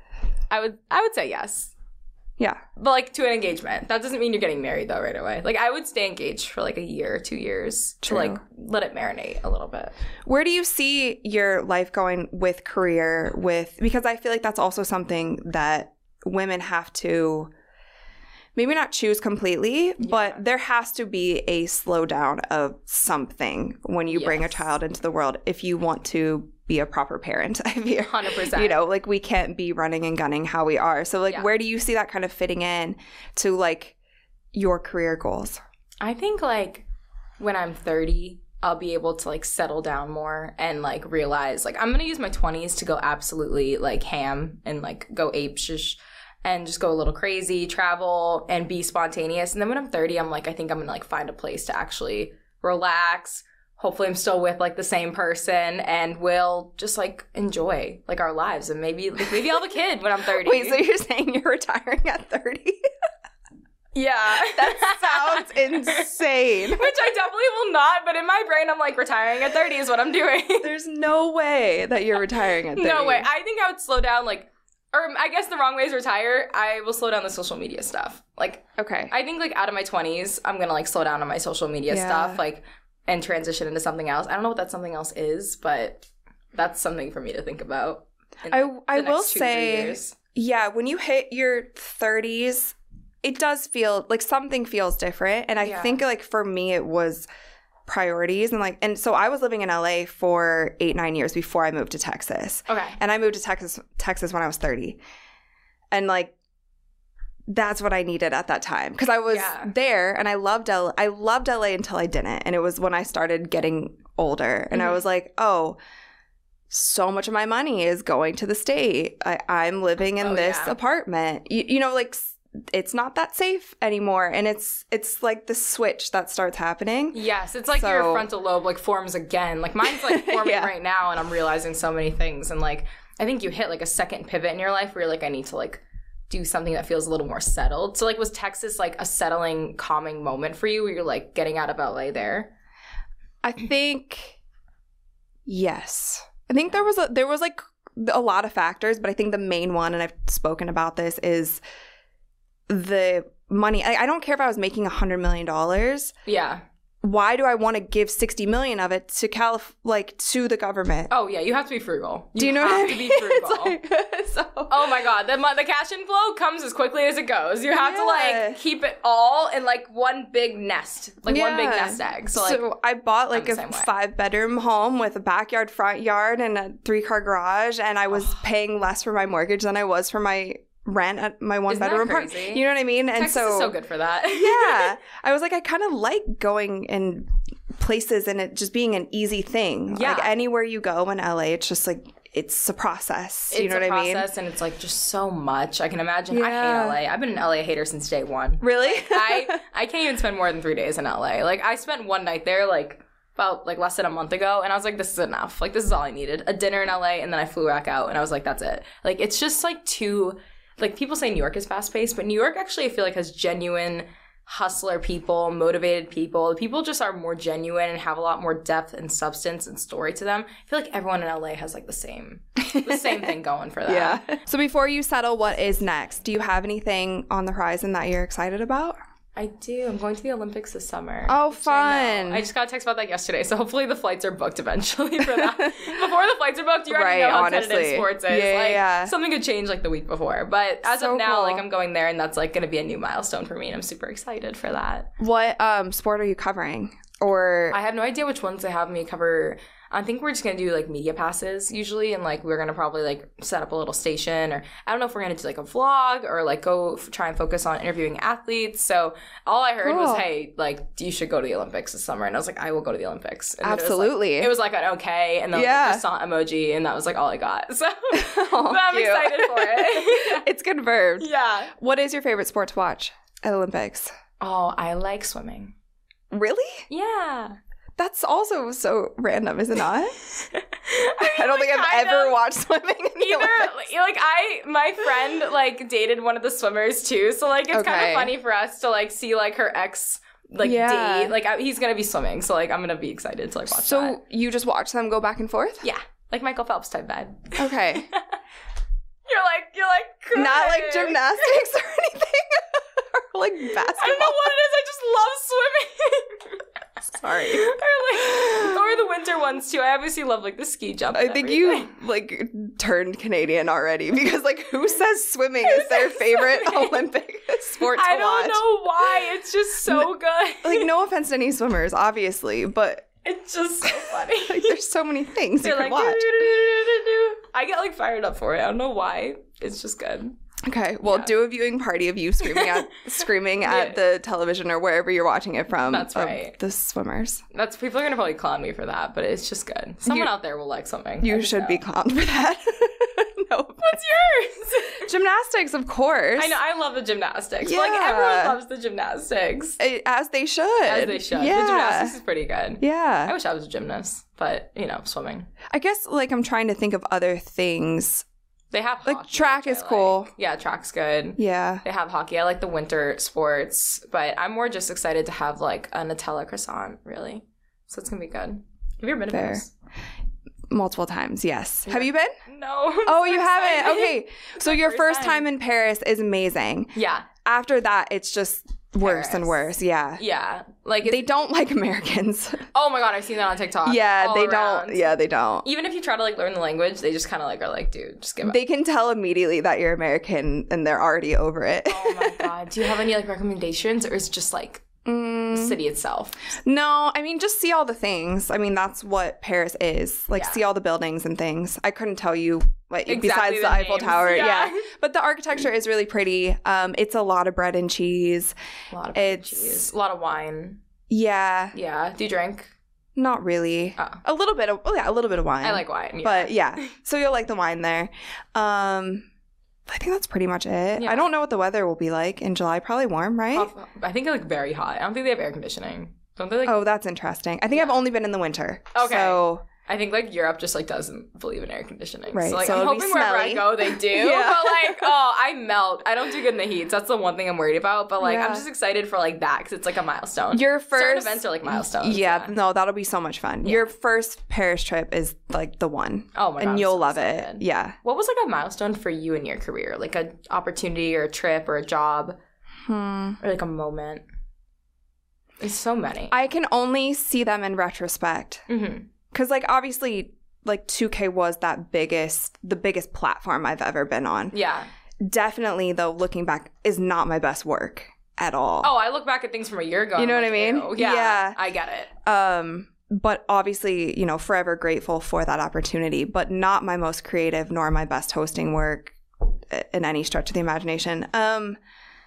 I would I would say yes. yeah. But like to an engagement. That doesn't mean you're getting married though right away. Like I would stay engaged for like a year, two years to True. like let it marinate a little bit. Where do you see your life going with career? With because I feel like that's also something that women have to maybe not choose completely, Yeah. but there has to be a slowdown of something when you bring a Yes. child into the world if you want to be a proper parent. I feel, one hundred percent. you know, like we can't be running and gunning how we are. So like, Yeah. where do you see that kind of fitting in to like your career goals? I think like when I'm thirty, I'll be able to like settle down more and like realize like I'm gonna use my twenties to go absolutely like ham and like go ape shish and just go a little crazy, travel and be spontaneous. And then when I'm thirty, I'm like I think I'm gonna like find a place to actually relax. Hopefully I'm still with like the same person and we'll just like enjoy like our lives and maybe like maybe I'll have a kid when I'm thirty. Wait, so you're saying you're retiring at thirty? Yeah. That sounds insane. Which I definitely will not, but in my brain I'm like retiring at thirty is what I'm doing. There's no way that you're retiring at thirty. No way. I think I would slow down like or I guess the wrong way is retire. I will slow down the social media stuff. Like Okay. I think like out of my twenties, I'm going to like slow down on my social media Yeah. stuff like and transition into something else. I don't know what that something else is, but that's something for me to think about. in, I like, I the will next two, three say years. yeah, when you hit your thirties, it does feel like something feels different. And I Yeah. think like for me it was priorities and like and so I was living in L A for eight, nine years before I moved to Texas. Okay. And I moved to Texas Texas when I was thirty. And like that's what I needed at that time because I was Yeah. there and I loved L A. I loved L A until I didn't. And it was when I started getting older and Mhm. I was like, "Oh, so much of my money is going to the state. I, I'm living in Oh, this yeah. apartment. You, you know, like s- it's not that safe anymore." And it's it's like the switch that starts happening. Yes, it's like So- your frontal lobe like forms again. Like mine's like forming Yeah. right now and I'm realizing so many things and like I think you hit like a second pivot in your life where you're like I need to like do something that feels a little more settled. So like was Texas like a settling calming moment for you where you're like getting out of L A there? I think yes. I think there was a there was like a lot of factors, but I think the main one, and I've spoken about this, is the money. I, I don't care if I was making a hundred million dollars. Yeah. Why do I want to give sixty million of it to Calif- like to the government? Oh yeah, you have to be frugal. You Do you know have what I to mean? be frugal. It's like, so, Oh my god, the mo- the cash inflow comes as quickly as it goes. You have to Yeah. like keep it all in like one big nest, like one big Yeah. nest egg. So like So I bought like the a same way. five bedroom home with a backyard, front yard, and a three car garage, and I was paying less for my mortgage than I was for my rent at my one Isn't that bedroom apartment. crazy? You know what I mean? And Texas so, is so good for that. yeah, I was like, I kind of like going in places and it just being an easy thing. Yeah. Like anywhere you go in L A, it's just like it's a process. You It's know a what I mean? process and it's like just so much. I can imagine. I hate Yeah. L A. I've been an L A hater since day one. Really? I I can't even spend more than three days in L A. Like I spent one night there like about like less than a month ago and I was like, this is enough. Like this is all I needed. A dinner in L A and then I flew back out and I was like, that's it. Like it's just like too like people say New York is fast paced, but New York actually I feel like has genuine hustler people, motivated people. People just are more genuine and have a lot more depth and substance and story to them. I feel like everyone in L A has like the same the same thing going for them. Yeah. So before you settle what is next, do you have anything on the horizon that you're excited about? I do. I'm going to the Olympics this summer. Oh, which I know. fun. I just got a text about that yesterday, so hopefully the flights are booked eventually for that. Before the flights are booked, you already Right, know how honestly. tentative sports is. Yeah, like yeah. something could change like the week before. But as So of now, cool. like I'm going there and that's like gonna be a new milestone for me and I'm super excited for that. What um sport are you covering? Or I have no idea which ones they have me cover. I think we're just gonna do like media passes usually, and like we're gonna probably like set up a little station, or I don't know if we're gonna do like a vlog or like go f- try and focus on interviewing athletes. So all I heard Cool. was, hey, like you should go to the Olympics this summer, and I was like, I will go to the Olympics. And then Absolutely. It was like, it was like an okay, and then Yeah. like a croissant emoji, and that was like all I got. So Oh, but I'm cute. excited for it. It's confirmed. Yeah. What is your favorite sport to watch at Olympics? Oh, I like swimming. Really? Yeah. That's also so random, is it not? I, mean, I don't like, think I've kind ever of. watched swimming in the Either Olympics. like I my friend like dated one of the swimmers too, so like it's kind Okay. of funny for us to like see like her ex like Yeah. date like I, he's gonna be swimming, so like I'm gonna be excited to like watch So that. you just watch them go back and forth? Yeah, like Michael Phelps type vibe. Okay. You're like you're like Not like "Good." gymnastics or anything? Or like basketball? I don't know what it is. I just love swimming. Sorry. or like or the winter other ones too. I obviously love like the ski jump. I think everything. you like turned Canadian already because like who says swimming is their favorite Olympic sport to I don't watch? know why. It's just so good. Like no offense to any swimmers, obviously, but it's just so funny. like there's so many things They're you could like, watch. I get like fired up for it. I don't know why. It's just good. Okay, well, Yeah. do a viewing party of you screaming at screaming Yeah. at the television or wherever you're watching it from. That's of right. The swimmers. That's people are gonna probably clown me for that, but it's just good. Someone You- out there will like something. You I just should know. be clowned for that. No. What's yours? Gymnastics, of course. I know. I love the gymnastics. But, like everyone Yeah. loves the gymnastics. Eh, As they should. As they should. Yeah. The gymnastics is pretty good. Yeah. I wish I was a gymnast, but you know, swimming. I guess like I'm trying to think of other things. They have Like, hockey, track which I is like. cool. Yeah, track's good. Yeah. They have hockey. I like the winter sports, but I'm more just excited to have like a Nutella croissant, really. So it's gonna be good. Have you ever been to Fair. Paris? Multiple times, yes. Yeah. Have you been? No. I'm Oh, so you haven't? excited. Okay. So your First first time. time in Paris is amazing. Yeah, After that, it's just worse and Paris. worse. Yeah. yeah. Like it's, They don't like Americans. oh my god, I've seen that on TikTok. yeah, all they around. don't. Yeah, they don't. Even if you try to like learn the language, they just kind of like are like, dude, just give up. They can tell immediately that you're American and they're already over it. Oh my god. Do you have any like recommendations, or is it just like Mm, the city itself? no, I mean, just see all the things. I mean, that's what Paris is. Like, Yeah. see all the buildings and things. I couldn't tell you, like, Exactly besides the, the Eiffel names. Tower. Yeah. Yeah. But the architecture is really pretty. Um, it's a lot of bread and cheese. A lot of It's- cheese, a lot of wine. Yeah. Yeah. Do you drink? Not really. Oh. A little bit of, oh, yeah, a little bit of wine. I like wine. Yeah. But yeah. So you'll like the wine there. Um, I think that's pretty much it. Yeah. I don't know what the weather will be like in July. Probably warm, right? Off- I think like very hot. I don't think they have air conditioning. Don't they like? Oh, that's interesting. I think I've Yeah. only been in the winter. Okay. So I think like Europe just like doesn't believe in air conditioning. Right, So like so I'm it'll be hoping wherever I smelly. go they do. Yeah. But like oh I melt. I don't do good in the heat. So that's the one thing I'm worried about. But like Yeah. I'm just excited for like that because it's like a milestone. your Certain first events are like milestones. Yeah, no, that'll be so much fun. Your first Paris trip is like the one. Oh my god. and I'm you'll so love it. excited. Yeah. What was like a milestone for you in your career? Like a opportunity or a trip or a job Hmm. or like a moment? There's so many. I can only see them in retrospect. mm-hmm. Because, like, obviously, like, two K was that biggest, the biggest platform I've ever been on. Yeah. Definitely, though, looking back, is not my best work at all. Oh, I look back at things from a year ago. You and know I'm what like, I mean? ew. Yeah, Yeah. I get it. Um, but obviously, you know, forever grateful for that opportunity, but not my most creative nor my best hosting work in any stretch of the imagination. Um,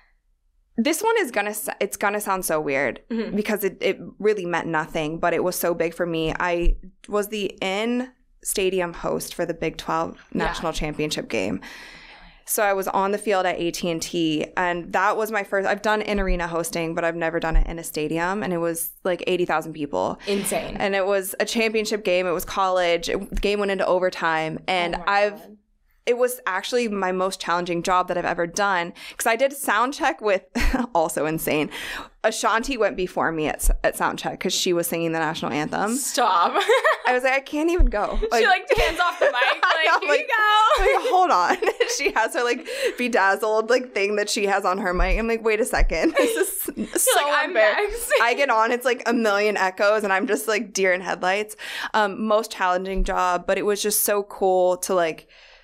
this one is gonna, s- it's gonna sound so weird Mhm. because it, it really meant nothing, but it was so big for me. I was the in stadium host for the Big twelve Yeah. National Championship game. So I was on the field at A T and T, and that was my first. I've done in arena hosting, but I've never done it in a stadium, and it was like eighty thousand people, Insane. and it was a championship game. It was college. It, the game went into overtime, and Oh my I've. God. It was actually my most challenging job that I've ever done because I did sound check with, also insane. Ashanti went before me at at sound check because she was singing the national anthem. Stop. I was like, I can't even go. she like hands off the mic. Like, I know, here like- you go. like, hold on. She has her like bedazzled like thing that she has on her mic. I'm like, wait a second. This is so like, I'm unfair. next. I get on, it's like a million echoes, and I'm just like deer in headlights. Um, most challenging job, but it was just so cool to like,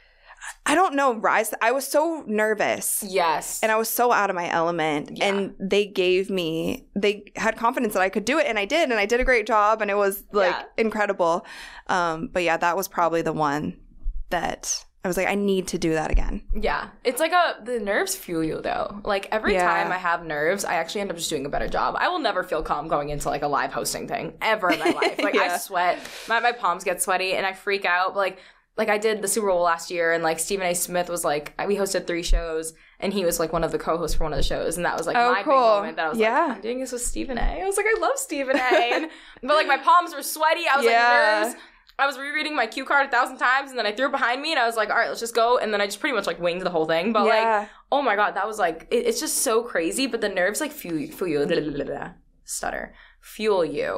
I don't know, rise. I was so nervous. Yes. And I was so out of my element. Yeah. And they gave me, they had confidence that I could do it. And I did. And I did a great job. And it was like Yeah. incredible. Um, but yeah, that was probably the one that I was like, I need to do that again. Yeah. It's like a, the nerves fuel you though. Like every Yeah. time I have nerves, I actually end up just doing a better job. I will never feel calm going into like a live hosting thing ever in my life. Like I Yeah. sweat, my, my palms get sweaty and I freak out. But like, like I did the Super Bowl last year and like Stephen A. Smith was like, we hosted three shows and he was like one of the co-hosts for one of the shows. And that was like Oh, my cool. big moment that I was Yeah. like, I'm doing this with Stephen A. I was like, I love Stephen A. And, but like my palms were sweaty. I was Yeah. like nervous. I was rereading my cue card a thousand times and then I threw it behind me and I was like, all right, let's just go. And then I just pretty much like winged the whole thing. But Yeah. like, oh my God, that was like, it, it's just so crazy. But the nerves like fuel, fuel you, stutter, fuel you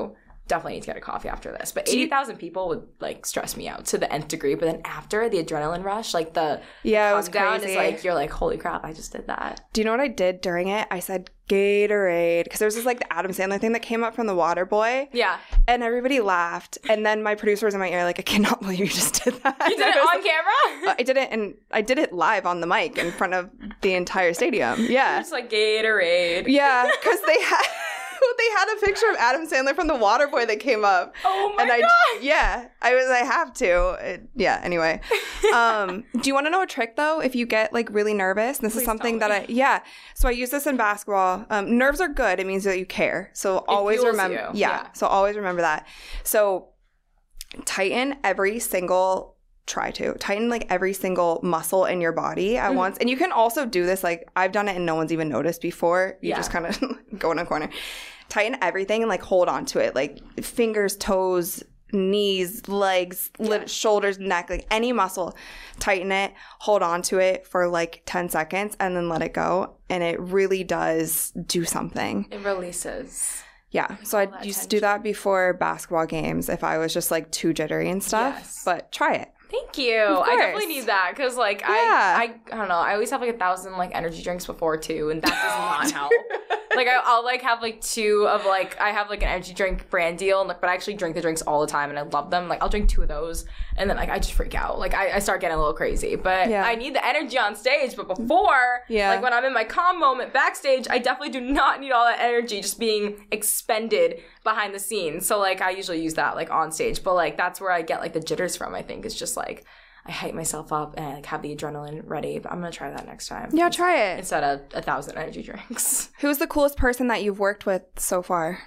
definitely need to get a coffee after this. But eighty thousand people would like stress me out to the nth degree. But then after the adrenaline rush, like the yeah, it was down crazy. is like you're like, holy crap, I just did that. Do you know what I did during it? I said Gatorade because there was this like the Adam Sandler thing that came up from the Water Boy. Yeah, and everybody laughed. And then my producer was in my ear like, I cannot believe you just did that. You did it on camera? I did it, and I did it live on the mic in front of the entire stadium. Yeah, it's like Gatorade. Yeah, because they had. They had a picture of Adam Sandler from The Waterboy that came up. Oh my and I, god! Yeah, I was. I have to. It, yeah. Anyway, um, do you want to know a trick though? If you get like really nervous, this Please is something tell that me. I. Yeah. So I use this in basketball. Um, nerves are good. It means that you care. So always fuels remember. you. Yeah, Yeah. So always remember that. So tighten every single. Try to tighten like every single muscle in your body at Mm-hmm. once. And you can also do this, like I've done it and no one's even noticed before. You Yeah. just kind of go in a corner. Tighten everything and like hold on to it. Like fingers, toes, knees, legs, Yeah. lit- shoulders, neck, like any muscle. Tighten it, hold on to it for like ten seconds and then let it go. And it really does do something. It releases. Yeah, so all I that used to do that before basketball games if I was just like too jittery and stuff. Yes. But try it. Thank you. Of I definitely course. need that because, like, Yeah. I, I, I don't know. I always have like a thousand like energy drinks before too, and that does not help. Like, I, I'll like have like two of like I have like an energy drink brand deal, and, like, but I actually drink the drinks all the time, and I love them. Like, I'll drink two of those, and then like I just freak out. Like, I, I start getting a little crazy. But Yeah. I need the energy on stage. But before, Yeah. like when I'm in my calm moment backstage, I definitely do not need all that energy just being expended behind the scenes. So like I usually use that like on stage, but like that's where I get like the jitters from. I think it's just like. I hype myself up and like have the adrenaline ready, but I'm gonna try that next time. Yeah, try it. Instead of a thousand energy drinks. Who's the coolest person that you've worked with so far?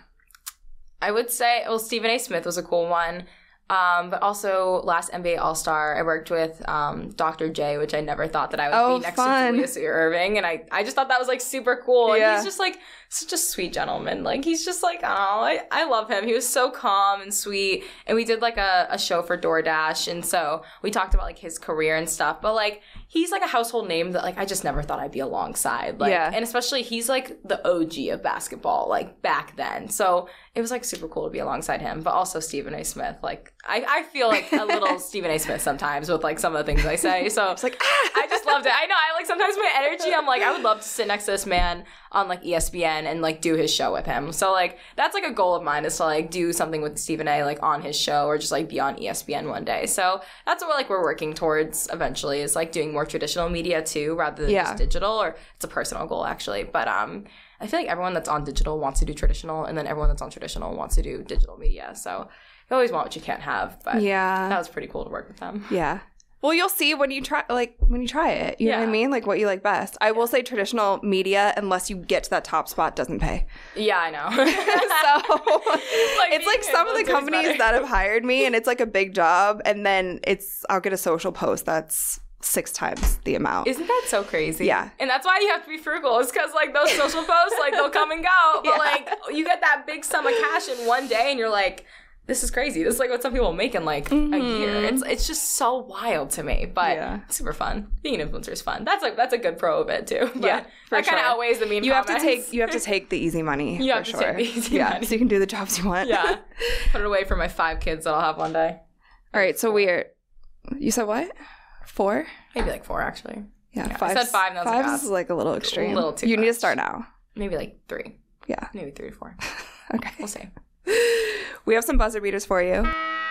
I would say, well, Stephen A. Smith was a cool one. Um, but also last N B A All-Star, I worked with um, Doctor J, which I never thought that I would Oh, be next fun. to Julius Irving. And I, I just thought that was like super cool. Yeah. And he's just like such a sweet gentleman. Like he's just like, oh, I, I love him. He was so calm and sweet. And we did like a, a show for DoorDash. And so we talked about like his career and stuff. But like he's like a household name that like I just never thought I'd be alongside. Like, Yeah. And especially he's like the O G of basketball, like back then. So it was like super cool to be alongside him. But also Stephen A. Smith. Like I, I feel like a little Stephen A. Smith sometimes with like some of the things I say. So It's like, ah! I just loved it. I know. I like sometimes my energy. I'm like, I would love to sit next to this man on like E S P N and like do his show with him. So like that's like a goal of mine is to like do something with Stephen A. like on his show or just like be on E S P N one day. So that's what we're like we're working towards eventually is like doing more traditional media too rather than Yeah. just digital. Or it's a personal goal actually. But um, I feel like everyone that's on digital wants to do traditional, and then everyone that's on traditional wants to do digital media. So you always want what you can't have. But Yeah. that was pretty cool to work with them. Yeah. Well, you'll see when you try, like, when you try it. You know what I Yeah. mean? Like, what you like best. I will say traditional media, unless you get to that top spot, doesn't pay. Yeah, I know. So, Like, it's like being some of the influencer is companies better. that have hired me, and it's like a big job, and then it's, I'll get a social post that's six times the amount. Isn't that so crazy? Yeah. And that's why you have to be frugal. Is because like those social posts, like they'll come and go, but Yeah. like you get that big sum of cash in one day, and you're like, this is crazy. This is like what some people make in like Mhm. a year. It's it's just so wild to me, but Yeah. it's super fun. Being an influencer is fun. That's like that's a good pro of it too. But Yeah, for that kind of sure. outweighs the mean You have to comments. take you have to take the easy money. You for have to sure. take the easy yeah, money. so you can do the jobs you want. Yeah. Put it away for my five kids that I'll have one day. All right, so we're. You said what? Four? Maybe like four actually. Yeah, Yeah, I five. said five, and that was a Five pass. is like a little extreme. little too You need to much. start now. Maybe like three. Yeah. Maybe three to four. Okay. We'll see. We have some buzzer beaters for you.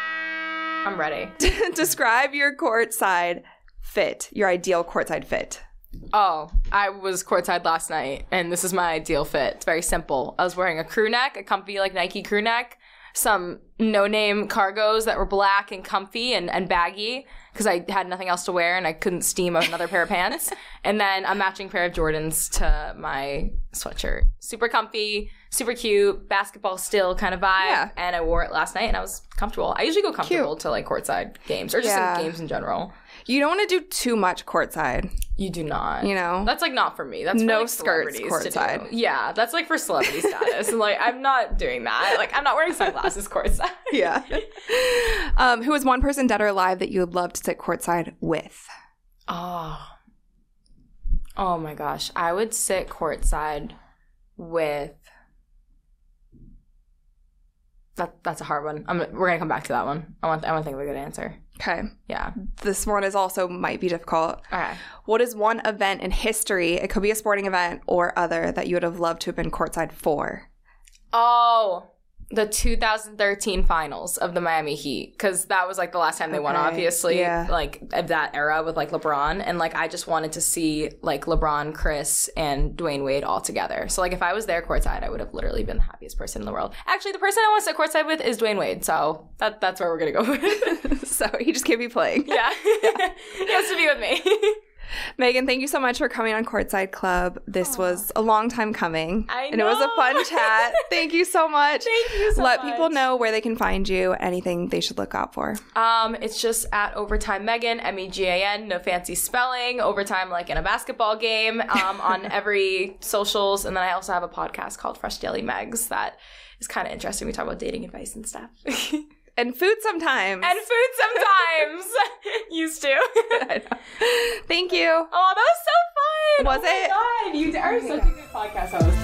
I'm ready. Describe your courtside fit, your ideal courtside fit. Oh, I was courtside last night, and this is my ideal fit. It's very simple. I was wearing a crew neck, a comfy like Nike crew neck, some no-name cargos that were black and comfy and, and baggy because I had nothing else to wear and I couldn't steam another pair of pants. And then a matching pair of Jordans to my sweatshirt. Super comfy, super cute, basketball still kind of vibe. Yeah. And I wore it last night and I was comfortable. I usually go comfortable to like courtside games or just Yeah. in games in general. You don't want to do too much courtside, You do not. you know? That's like not for me. That's No for like skirts celebrities to courtside. do. Yeah, that's like for celebrity status. And like I'm not doing that. Like I'm not wearing sunglasses courtside. Yeah. um, who is one person dead or alive that you would love to sit courtside with? Oh. Oh my gosh. I would sit courtside with that that's a hard one. I'm, we're gonna come back to that one. I want I want to think of a good answer. Okay. Yeah. This one is also might be difficult. Okay. What is one event in history, it could be a sporting event or other, that you would have loved to have been courtside for? Oh, the two thousand thirteen finals of the Miami Heat, because that was like the last time they won, Okay, obviously, yeah. like of that era with like LeBron, and like I just wanted to see like LeBron, Chris, and Dwayne Wade all together. So like if I was there courtside, I would have literally been the happiest person in the world. Actually, the person I want to sit courtside with is Dwayne Wade, so that that's where we're gonna go with. So he just can't be playing. Yeah, yeah. He has to be with me. Megan, thank you so much for coming on Courtside Club. This Aww. was a long time coming. I know. And it was a fun chat. Thank you so much. Thank you so Let much. people know where they can find you, anything they should look out for. Um, it's just at Overtime Megan, M E G A N, no fancy spelling. Overtime like in a basketball game, um, on every socials. And then I also have a podcast called Fresh Daily Megs that is kind of interesting. We talk about dating advice and stuff. And food sometimes. And food sometimes. Used to. I know. Thank you. Oh, that was so fun. Was oh it? Oh my God. You are such a good podcast host.